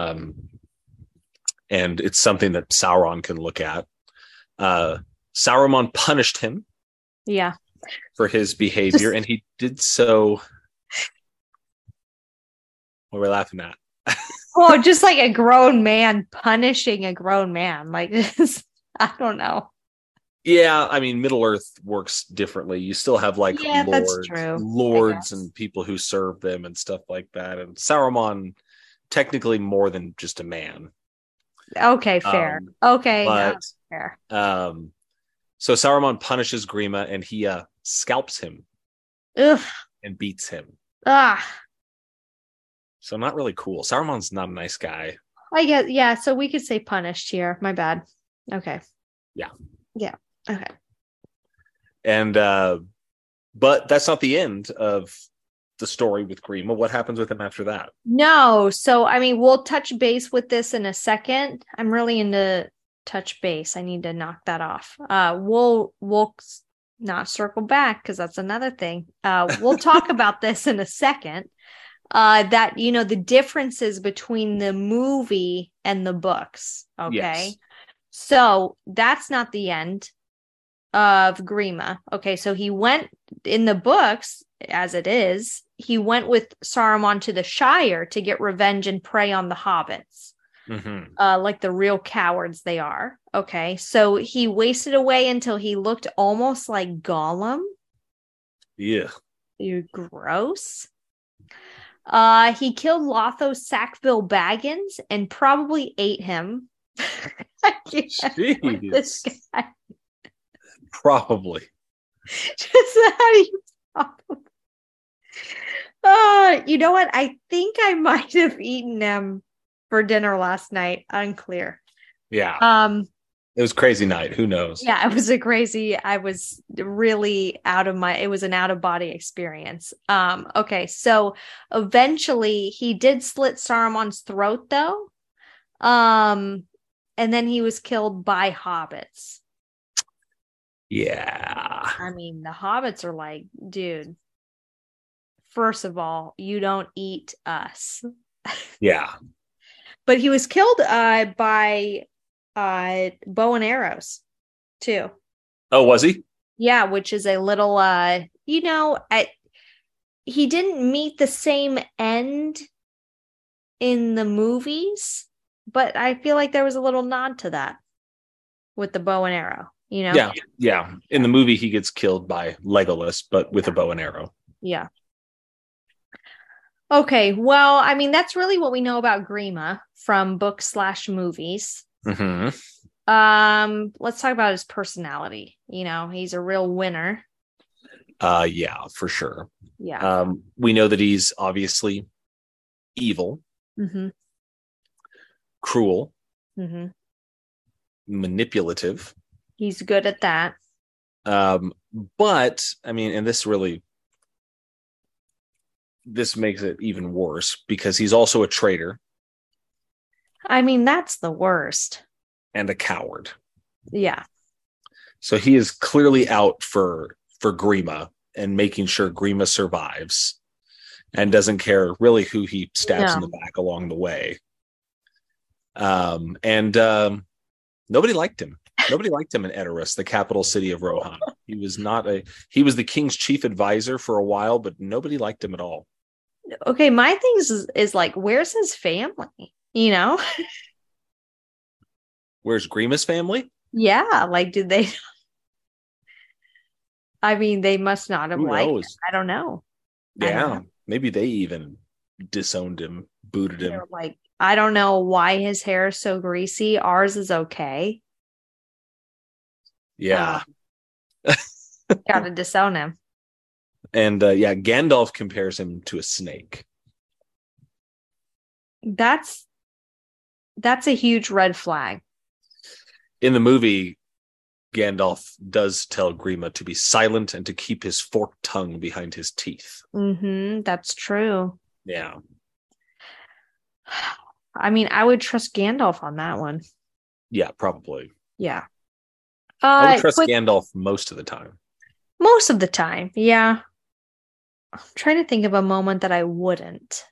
[SPEAKER 1] And it's something that Sauron can look at. Saruman punished him.
[SPEAKER 2] Yeah.
[SPEAKER 1] For his behavior, and he did so. What we're laughing at?
[SPEAKER 2] Oh, just like a grown man punishing a grown man. Like this, I don't know.
[SPEAKER 1] Yeah, I mean, Middle Earth works differently. You still have like lords and people who serve them and stuff like that. And Saruman, technically more than just a man.
[SPEAKER 2] Okay, fair. Fair.
[SPEAKER 1] So Saruman punishes Grima and he scalps him.
[SPEAKER 2] Ugh.
[SPEAKER 1] And beats him.
[SPEAKER 2] Ah.
[SPEAKER 1] So not really cool. Saruman's not a nice guy.
[SPEAKER 2] I guess, yeah. So we could say punished here. My bad. Okay.
[SPEAKER 1] Yeah.
[SPEAKER 2] Yeah. Okay.
[SPEAKER 1] And but that's not the end of the story with Grima. What happens with him after that?
[SPEAKER 2] No. So I mean, we'll touch base with this in a second. I'm really into touch base. I need to knock that off. We'll not circle back because that's another thing. We'll talk about this in a second. That the differences between the movie and the books. Okay. Yes. So that's not the end of Grima. Okay, so he went in the books, as it is, he went with Saruman to the Shire to get revenge and prey on the hobbits. Like the real cowards they are. Okay, so he wasted away until he looked almost like Gollum.
[SPEAKER 1] Yeah.
[SPEAKER 2] You're gross. He killed Lotho Sackville Baggins and probably ate him.
[SPEAKER 1] Jeez. This guy. Probably.
[SPEAKER 2] Just how do you probably? You know what? I think I might have eaten him for dinner last night. Unclear.
[SPEAKER 1] Yeah. It was a crazy night. Who knows?
[SPEAKER 2] Yeah, I was really it was an out of body experience. Okay. So eventually he did slit Saruman's throat though. And then he was killed by hobbits.
[SPEAKER 1] Yeah.
[SPEAKER 2] I mean, the hobbits are like, dude, first of all, you don't eat us.
[SPEAKER 1] Yeah.
[SPEAKER 2] But he was killed by bow and arrows too.
[SPEAKER 1] Oh, was he?
[SPEAKER 2] Yeah, which is a little, he didn't meet the same end in the movies, but I feel like there was a little nod to that with the bow and arrow,
[SPEAKER 1] Yeah. In the movie, he gets killed by Legolas, but with a bow and arrow.
[SPEAKER 2] Yeah. Okay, well, I mean, that's really what we know about Grima from books/movies.
[SPEAKER 1] Mm-hmm.
[SPEAKER 2] Let's talk about his personality. He's a real winner.
[SPEAKER 1] Yeah, for sure.
[SPEAKER 2] Yeah.
[SPEAKER 1] We know that he's obviously evil, cruel, manipulative.
[SPEAKER 2] He's good at that.
[SPEAKER 1] But I mean, and this makes it even worse because he's also a traitor.
[SPEAKER 2] I mean, that's the worst.
[SPEAKER 1] And a coward.
[SPEAKER 2] Yeah.
[SPEAKER 1] So he is clearly out for Grima and making sure Grima survives and doesn't care really who he stabs in the back along the way. And nobody liked him. Nobody liked him in Edoras, the capital city of Rohan. He was the king's chief advisor for a while, but nobody liked him at all.
[SPEAKER 2] Okay, my thing is like, where's his family?
[SPEAKER 1] Where's Grima's family?
[SPEAKER 2] Yeah, like, did they? I mean, they must not have liked him. I don't know.
[SPEAKER 1] Yeah, maybe they even disowned him, booted him.
[SPEAKER 2] They're like, I don't know why his hair is so greasy. Ours is okay.
[SPEAKER 1] Yeah.
[SPEAKER 2] Gotta disown him.
[SPEAKER 1] And Gandalf compares him to a snake.
[SPEAKER 2] That's a huge red flag.
[SPEAKER 1] In the movie, Gandalf does tell Grima to be silent and to keep his forked tongue behind his teeth.
[SPEAKER 2] That's true.
[SPEAKER 1] Yeah.
[SPEAKER 2] I mean, I would trust Gandalf on that one.
[SPEAKER 1] Yeah, probably.
[SPEAKER 2] Yeah.
[SPEAKER 1] I would trust Gandalf most of the time.
[SPEAKER 2] Most of the time, yeah. I'm trying to think of a moment that I wouldn't.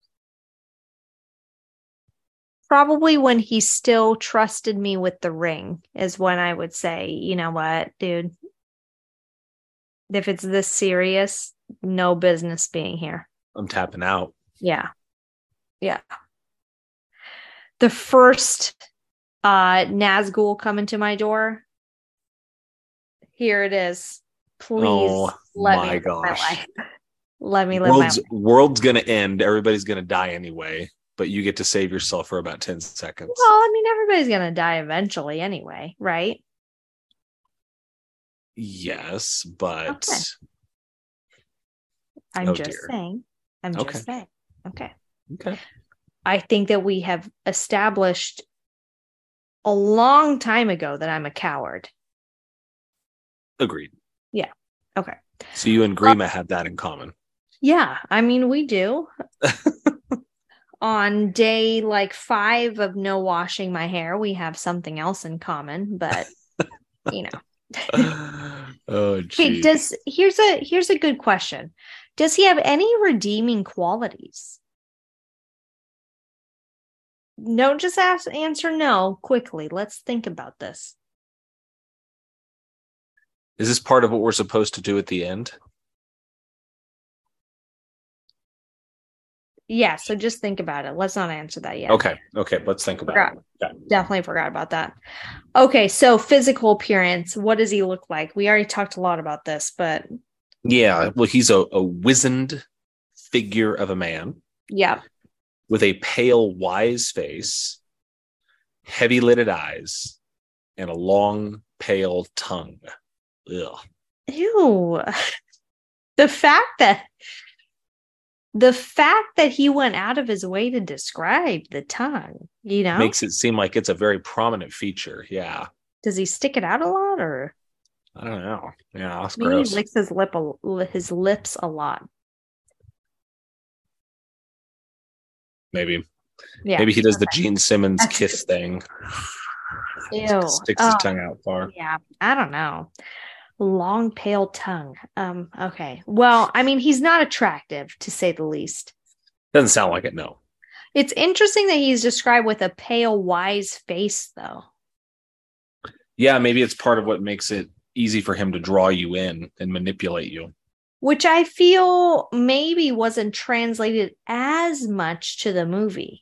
[SPEAKER 2] Probably when he still trusted me with the ring is when I would say, you know what, dude, if it's this serious, no business being here.
[SPEAKER 1] I'm tapping out.
[SPEAKER 2] Yeah. Yeah. The first Nazgul coming to my door. Here it is. Please let me live my life. Let me live my life.
[SPEAKER 1] World's going to end. Everybody's going to die anyway. But you get to save yourself for about 10 seconds.
[SPEAKER 2] Well, I mean, everybody's going to die eventually anyway, right?
[SPEAKER 1] Yes, but...
[SPEAKER 2] Okay. I'm just saying. Okay.
[SPEAKER 1] Okay.
[SPEAKER 2] I think that we have established a long time ago that I'm a coward.
[SPEAKER 1] Agreed.
[SPEAKER 2] Yeah. Okay.
[SPEAKER 1] So you and Grima had that in common.
[SPEAKER 2] Yeah. I mean, we do. On day 5 of no washing my hair, we have something else in common, but
[SPEAKER 1] Oh, geez.
[SPEAKER 2] Okay, here's a good question. Does he have any redeeming qualities? No, just answer no quickly. Let's think about this.
[SPEAKER 1] Is this part of what we're supposed to do at the end?
[SPEAKER 2] Yeah, so just think about it. Let's not answer that yet.
[SPEAKER 1] Okay, let's think about it. Okay.
[SPEAKER 2] Definitely forgot about that. Okay, so physical appearance. What does he look like? We already talked a lot about this, but...
[SPEAKER 1] Yeah, well, he's a wizened figure of a man.
[SPEAKER 2] Yeah.
[SPEAKER 1] With a pale, wise face, heavy-lidded eyes, and a long, pale tongue. Ugh.
[SPEAKER 2] Ew. The fact that he went out of his way to describe the tongue,
[SPEAKER 1] makes it seem like it's a very prominent feature. Yeah.
[SPEAKER 2] Does he stick it out a lot, or?
[SPEAKER 1] I don't know. Yeah, that's
[SPEAKER 2] maybe
[SPEAKER 1] gross.
[SPEAKER 2] He licks his lips a lot.
[SPEAKER 1] Maybe.
[SPEAKER 2] Yeah.
[SPEAKER 1] Maybe he does the Gene Simmons kiss thing.
[SPEAKER 2] Ew.
[SPEAKER 1] Sticks his tongue out far.
[SPEAKER 2] Yeah. I don't know. Long, pale tongue. Okay. Well, I mean, he's not attractive, to say the least.
[SPEAKER 1] Doesn't sound like it, no.
[SPEAKER 2] It's interesting that he's described with a pale, wise face, though.
[SPEAKER 1] Yeah, maybe it's part of what makes it easy for him to draw you in and manipulate you.
[SPEAKER 2] which I feel maybe wasn't translated as much to the movie.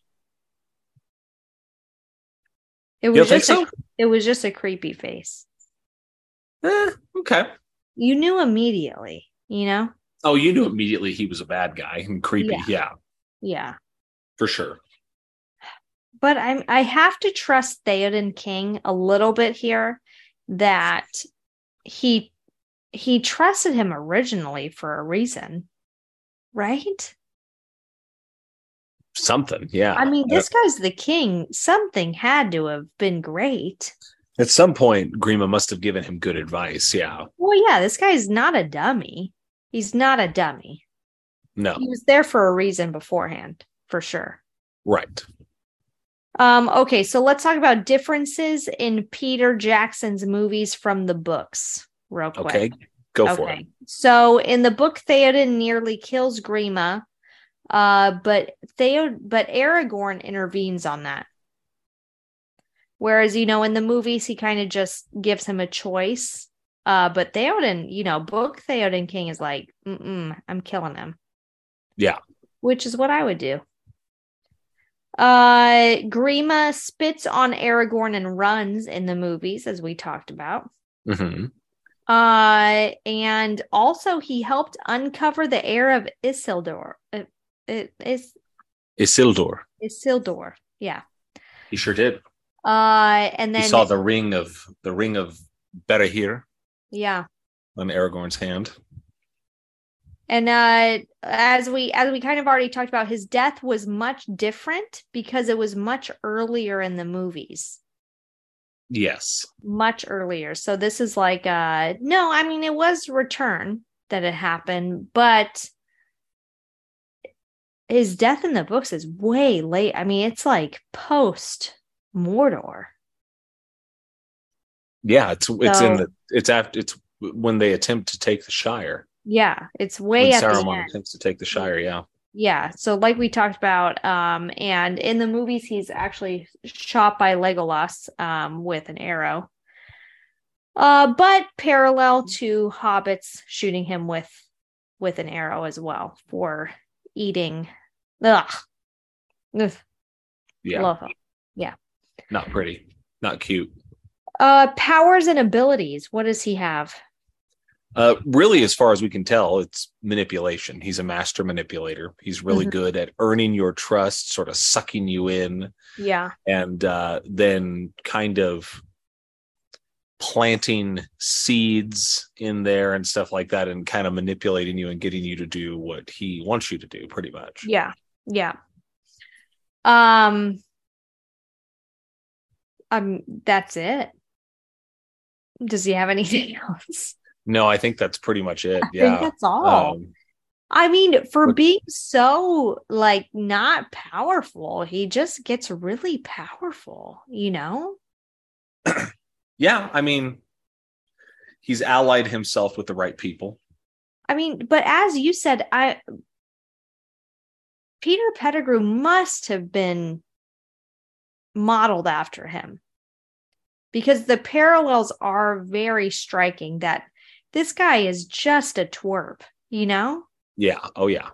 [SPEAKER 2] It
[SPEAKER 1] You
[SPEAKER 2] was
[SPEAKER 1] don't think
[SPEAKER 2] just
[SPEAKER 1] so?
[SPEAKER 2] it was just a creepy face.
[SPEAKER 1] Okay.
[SPEAKER 2] You knew immediately, you know?
[SPEAKER 1] Oh, you knew immediately he was a bad guy and creepy. Yeah,
[SPEAKER 2] Yeah.
[SPEAKER 1] for sure.
[SPEAKER 2] But I have to trust Theoden King a little bit here that he trusted him originally for a reason, right?
[SPEAKER 1] Something, yeah.
[SPEAKER 2] I mean, this guy's the king. Something had to have been great.
[SPEAKER 1] At some point, Grima must have given him good advice. Yeah.
[SPEAKER 2] Well, yeah, this guy's not a dummy. He's not a dummy.
[SPEAKER 1] No.
[SPEAKER 2] He was there for a reason beforehand, for sure.
[SPEAKER 1] Right.
[SPEAKER 2] Okay, so let's talk about differences in Peter Jackson's movies from the books, real quick.
[SPEAKER 1] Okay, go for it.
[SPEAKER 2] So in the book, Theoden nearly kills Grima, but Aragorn intervenes on that. Whereas, in the movies, he kind of just gives him a choice. But Theoden, book Theoden King is like, I'm killing him.
[SPEAKER 1] Yeah.
[SPEAKER 2] Which is what I would do. Grima spits on Aragorn and runs in the movies, as we talked about.
[SPEAKER 1] Mm-hmm.
[SPEAKER 2] And also he helped uncover the heir of Isildur. Isildur, yeah.
[SPEAKER 1] He sure did.
[SPEAKER 2] And then
[SPEAKER 1] he saw the ring of Berahir.
[SPEAKER 2] Yeah.
[SPEAKER 1] On Aragorn's hand.
[SPEAKER 2] And as we kind of already talked about, his death was much different because it was much earlier in the movies.
[SPEAKER 1] Yes.
[SPEAKER 2] Much earlier. So this is like no, I mean it was Return that it happened, but his death in the books is way late. I mean, it's like post Mordor.
[SPEAKER 1] Yeah, it's when they attempt to take the Shire.
[SPEAKER 2] Yeah, it's way at the end.
[SPEAKER 1] Saruman attempts to take the Shire, yeah.
[SPEAKER 2] Yeah, so like we talked about, and in the movies, he's actually shot by Legolas with an arrow. But parallel to hobbits shooting him with an arrow as well for eating. Ugh.
[SPEAKER 1] Yeah.
[SPEAKER 2] Yeah.
[SPEAKER 1] Not pretty. Not cute.
[SPEAKER 2] Powers and abilities. What does he have?
[SPEAKER 1] Really, as far as we can tell, it's manipulation. He's a master manipulator. He's really good at earning your trust, sort of sucking you in.
[SPEAKER 2] Yeah.
[SPEAKER 1] And then kind of planting seeds in there and stuff like that and kind of manipulating you and getting you to do what he wants you to do, pretty much.
[SPEAKER 2] Yeah. Yeah. That's it. Does he have anything else?
[SPEAKER 1] No, I think that's pretty much it.
[SPEAKER 2] I think that's all. I mean, for being so not powerful, he just gets really powerful,
[SPEAKER 1] Yeah, I mean, he's allied himself with the right people.
[SPEAKER 2] I mean, but as you said, Peter Pettigrew must have been modeled after him because the parallels are very striking that this guy is just a twerp, Yeah.
[SPEAKER 1] Oh, yeah.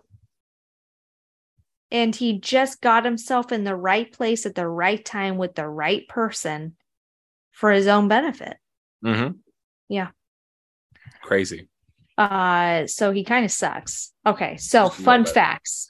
[SPEAKER 2] And he just got himself in the right place at the right time with the right person for his own benefit.
[SPEAKER 1] Mm-hmm.
[SPEAKER 2] Yeah.
[SPEAKER 1] Crazy.
[SPEAKER 2] So he kind of sucks. Okay. So fun facts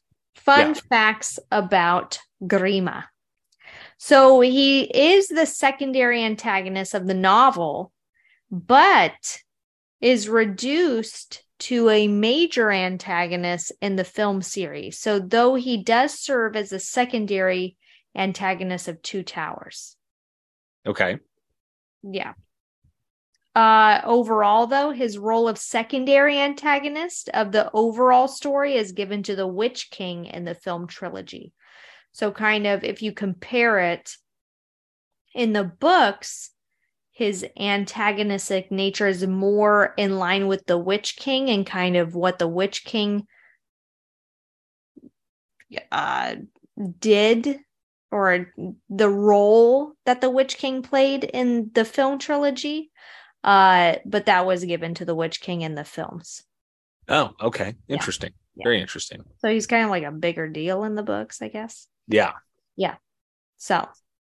[SPEAKER 2] about Grima. So he is the secondary antagonist of the novel, but is reduced to a major antagonist in the film series. So though he does serve as a secondary antagonist of Two Towers.
[SPEAKER 1] Okay.
[SPEAKER 2] Yeah. Overall, though, his role of secondary antagonist of the overall story is given to the Witch King in the film trilogy. So kind of if you compare it in the books, his antagonistic nature is more in line with the Witch King and kind of what the Witch King did or the role that the Witch King played in the film trilogy. But that was given to the Witch King in the films.
[SPEAKER 1] Oh, okay. Interesting.
[SPEAKER 2] Yeah.
[SPEAKER 1] Very interesting.
[SPEAKER 2] So he's kind of like a bigger deal in the books, I guess.
[SPEAKER 1] Yeah.
[SPEAKER 2] Yeah. So,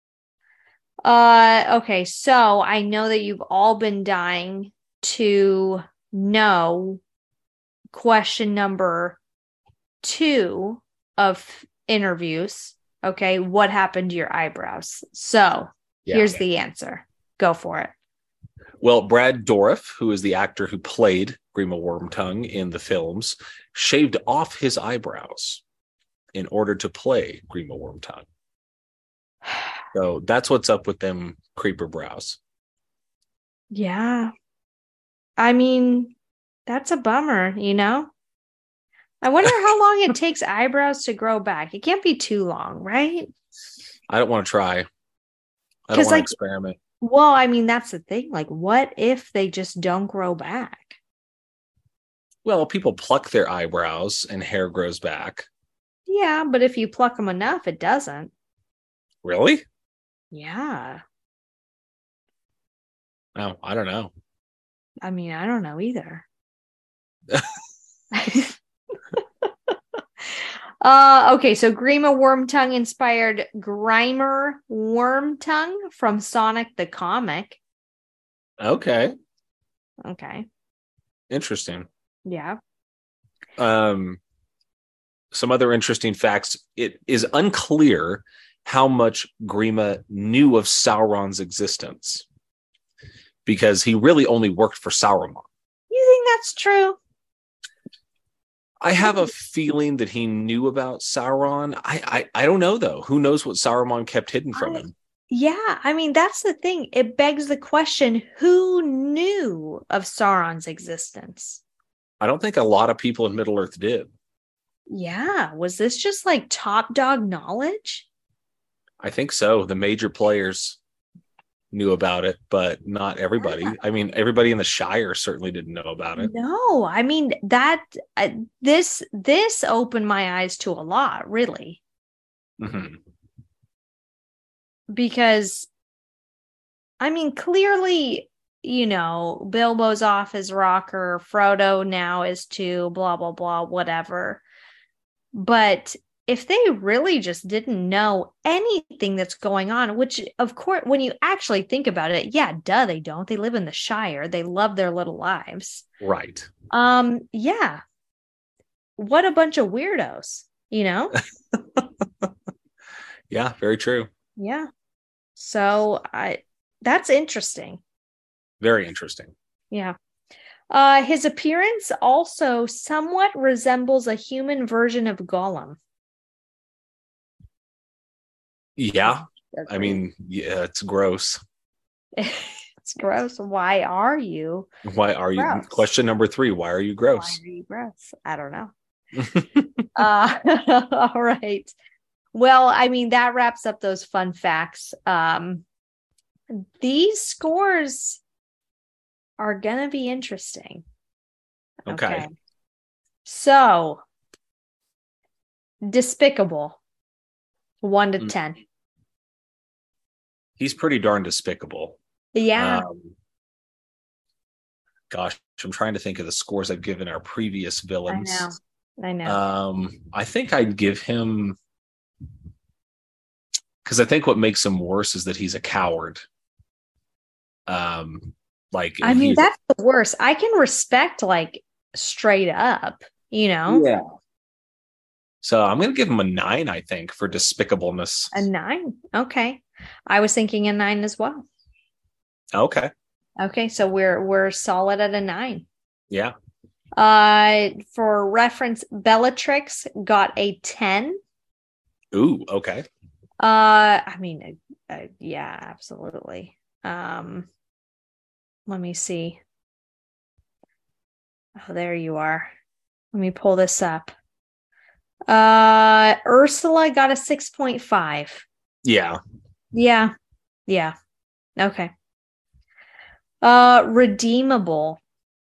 [SPEAKER 2] okay. So I know that you've all been dying to know question number 2 of interviews. Okay. What happened to your eyebrows? So here's the answer. Go for it.
[SPEAKER 1] Well, Brad Dourif, who is the actor who played Grima Wormtongue in the films, shaved off his eyebrows in order to play Grima Wormtongue. So that's what's up with them creeper brows.
[SPEAKER 2] Yeah. I mean, that's a bummer, you know? I wonder how long it takes eyebrows to grow back. It can't be too long, right?
[SPEAKER 1] I don't want to try. I don't want to experiment.
[SPEAKER 2] Well, I mean, that's the thing. Like, what if they just don't grow back?
[SPEAKER 1] Well, people pluck their eyebrows and hair grows back.
[SPEAKER 2] Yeah, but if you pluck them enough, it doesn't.
[SPEAKER 1] Really?
[SPEAKER 2] Yeah.
[SPEAKER 1] Oh, I don't know.
[SPEAKER 2] I mean, I don't know either. Okay, so Grima Wormtongue inspired Grimer Wormtongue from Sonic the Comic.
[SPEAKER 1] Okay.
[SPEAKER 2] Okay.
[SPEAKER 1] Interesting.
[SPEAKER 2] Yeah.
[SPEAKER 1] Some other interesting facts. It is unclear how much Grima knew of Sauron's existence, because he really only worked for Sauron.
[SPEAKER 2] You think that's true?
[SPEAKER 1] I have a feeling that he knew about Sauron. I don't know, though. Who knows what Saruman kept hidden from him?
[SPEAKER 2] Yeah, I mean, that's the thing. It begs the question, who knew of Sauron's existence?
[SPEAKER 1] I don't think a lot of people in Middle-earth did.
[SPEAKER 2] Yeah, was this just like top dog knowledge?
[SPEAKER 1] I think so. The major players knew about it, but not everybody. I mean, everybody in the Shire certainly didn't know about it.
[SPEAKER 2] No, I mean that this opened my eyes to a lot, really.
[SPEAKER 1] Mm-hmm.
[SPEAKER 2] Because I mean, clearly, you know, Bilbo's off his rocker, Frodo now is too, blah blah blah, whatever. But if they really just didn't know anything that's going on, which of course, when you actually think about it, yeah, duh, they don't. They live in the Shire. They love their little lives.
[SPEAKER 1] Right.
[SPEAKER 2] Yeah. What a bunch of weirdos, you know?
[SPEAKER 1] Yeah, very true.
[SPEAKER 2] Yeah. So that's interesting.
[SPEAKER 1] Very interesting.
[SPEAKER 2] Yeah. His appearance also somewhat resembles a human version of Gollum.
[SPEAKER 1] Yeah. I mean, yeah, it's gross.
[SPEAKER 2] It's gross. Why are you?
[SPEAKER 1] Why are you?
[SPEAKER 2] Gross.
[SPEAKER 1] Question number 3. Why are you gross?
[SPEAKER 2] Why are you gross? I don't know. All right. Well, I mean, that wraps up those fun facts. These scores are going to be interesting.
[SPEAKER 1] Okay.
[SPEAKER 2] So, Despicable, 1 to 10.
[SPEAKER 1] He's pretty darn despicable.
[SPEAKER 2] Yeah.
[SPEAKER 1] Gosh, I'm trying to think of the scores I've given our previous villains.
[SPEAKER 2] I know.
[SPEAKER 1] I think I'd give him, because I think what makes him worse is that he's a coward. I mean,
[SPEAKER 2] that's the worst. I can respect like straight up, you know?
[SPEAKER 1] Yeah. So I'm going to give him a 9, I think, for despicableness.
[SPEAKER 2] A 9? Okay. I was thinking a 9 as well.
[SPEAKER 1] Okay.
[SPEAKER 2] Okay, so we're solid at a 9.
[SPEAKER 1] Yeah.
[SPEAKER 2] For reference, Bellatrix got a 10.
[SPEAKER 1] Ooh, okay.
[SPEAKER 2] I mean, yeah, absolutely. Let me see. Oh, there you are. Let me pull this up. Ursula got a 6.5.
[SPEAKER 1] Yeah.
[SPEAKER 2] Yeah. Okay. Redeemable.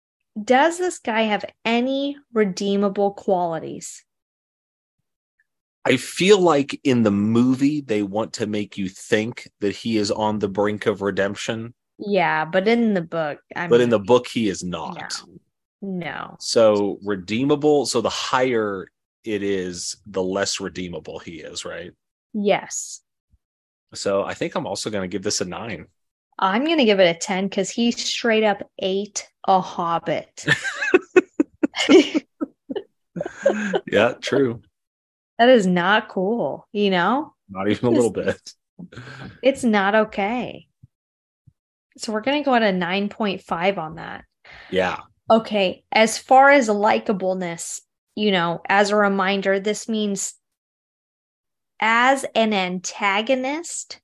[SPEAKER 2] Does this guy have any redeemable qualities?
[SPEAKER 1] I feel like in the movie, they want to make you think that he is on the brink of redemption.
[SPEAKER 2] Yeah, but in the book,
[SPEAKER 1] in the book, he is not.
[SPEAKER 2] No.
[SPEAKER 1] So redeemable. So the higher it is, the less redeemable he is, right?
[SPEAKER 2] Yes.
[SPEAKER 1] So I think I'm also going to give this a 9.
[SPEAKER 2] I'm going to give it a 10 because he straight up ate a hobbit.
[SPEAKER 1] Yeah, true.
[SPEAKER 2] That is not cool,
[SPEAKER 1] Not even a little bit.
[SPEAKER 2] It's not okay. So we're going to go at a 9.5 on that.
[SPEAKER 1] Yeah.
[SPEAKER 2] Okay. As far as likableness, as a reminder, this means as an antagonist,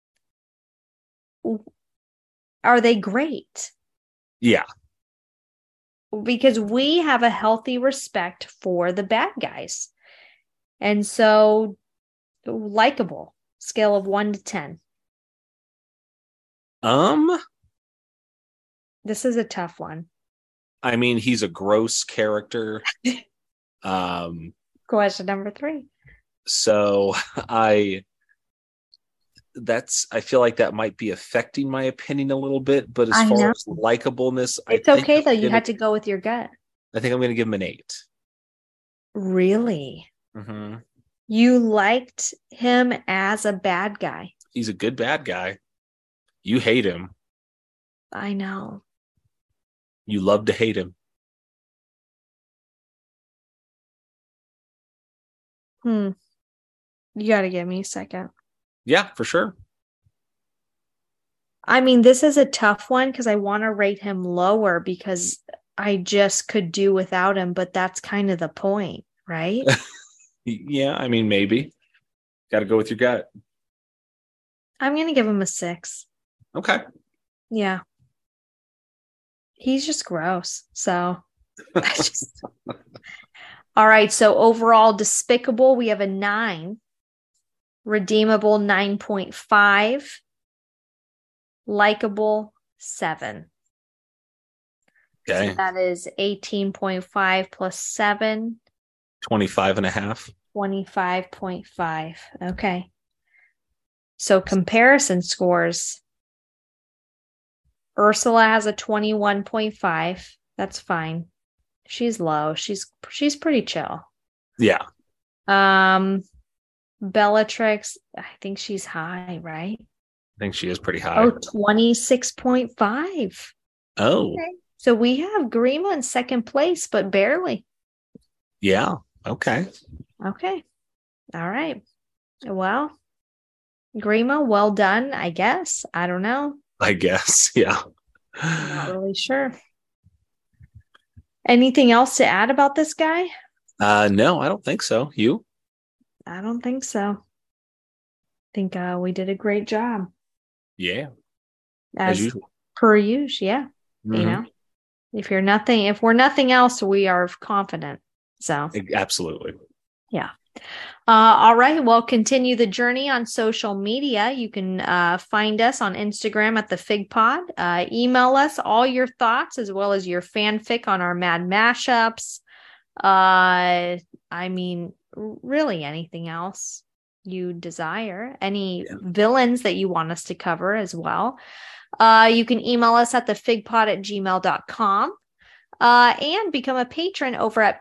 [SPEAKER 2] are they great?
[SPEAKER 1] Yeah.
[SPEAKER 2] Because we have a healthy respect for the bad guys. And so, likable, scale of 1 to 10. This is a tough one.
[SPEAKER 1] I mean, he's a gross character.
[SPEAKER 2] Question number 3.
[SPEAKER 1] So I feel like that might be affecting my opinion a little bit, but as far as likableness,
[SPEAKER 2] it's okay though. You had to go with your gut.
[SPEAKER 1] I think I'm going to give him an 8.
[SPEAKER 2] Really?
[SPEAKER 1] Mm-hmm.
[SPEAKER 2] You liked him as a bad guy.
[SPEAKER 1] He's a good bad guy. You hate him.
[SPEAKER 2] I know.
[SPEAKER 1] You love to hate him.
[SPEAKER 2] You got to give me a second.
[SPEAKER 1] Yeah, for sure.
[SPEAKER 2] I mean, this is a tough one because I want to rate him lower because I just could do without him, but that's kind of the point, right?
[SPEAKER 1] Yeah, I mean, maybe. Got to go with your gut.
[SPEAKER 2] I'm going to give him a 6.
[SPEAKER 1] Okay.
[SPEAKER 2] Yeah. He's just gross. So, all right. So overall, despicable, we have a 9. Redeemable, 9.5. Likable, 7.
[SPEAKER 1] Okay.
[SPEAKER 2] So that is 18.5 plus 7.
[SPEAKER 1] 25.5.
[SPEAKER 2] 25.5. Okay. So comparison scores. Ursula has a 21.5. That's fine. She's low. She's pretty chill.
[SPEAKER 1] Yeah.
[SPEAKER 2] Bellatrix, I think she's high, right?
[SPEAKER 1] I think she is pretty high.
[SPEAKER 2] Oh, 26.5.
[SPEAKER 1] Oh.
[SPEAKER 2] Okay. So we have Grima in second place, but barely.
[SPEAKER 1] Yeah. Okay.
[SPEAKER 2] Okay. All right. Well, Grima, well done, I guess. I don't know.
[SPEAKER 1] I guess. Yeah.
[SPEAKER 2] I'm not really sure. Anything else to add about this guy?
[SPEAKER 1] No, I don't think so. You?
[SPEAKER 2] I don't think so. I think we did a great job.
[SPEAKER 1] Yeah.
[SPEAKER 2] As
[SPEAKER 1] usual.
[SPEAKER 2] Per usual, yeah.
[SPEAKER 1] Mm-hmm.
[SPEAKER 2] If we're nothing else, we are confident. So
[SPEAKER 1] absolutely.
[SPEAKER 2] Yeah. All right. Well, continue the journey on social media. You can find us on Instagram at the Fig Pod. Email us all your thoughts as well as your fanfic on our Mad Mashups. I mean, really anything else you desire. Any villains that you want us to cover as well. You can email us at thefigpod@gmail.com. And become a patron over at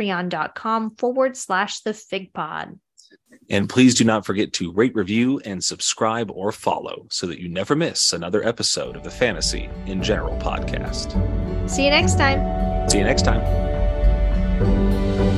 [SPEAKER 2] patreon.com/thefigpod.
[SPEAKER 1] And please do not forget to rate, review, and subscribe or follow so that you never miss another episode of the Fantasy in General podcast.
[SPEAKER 2] See you next time.
[SPEAKER 1] See you next time.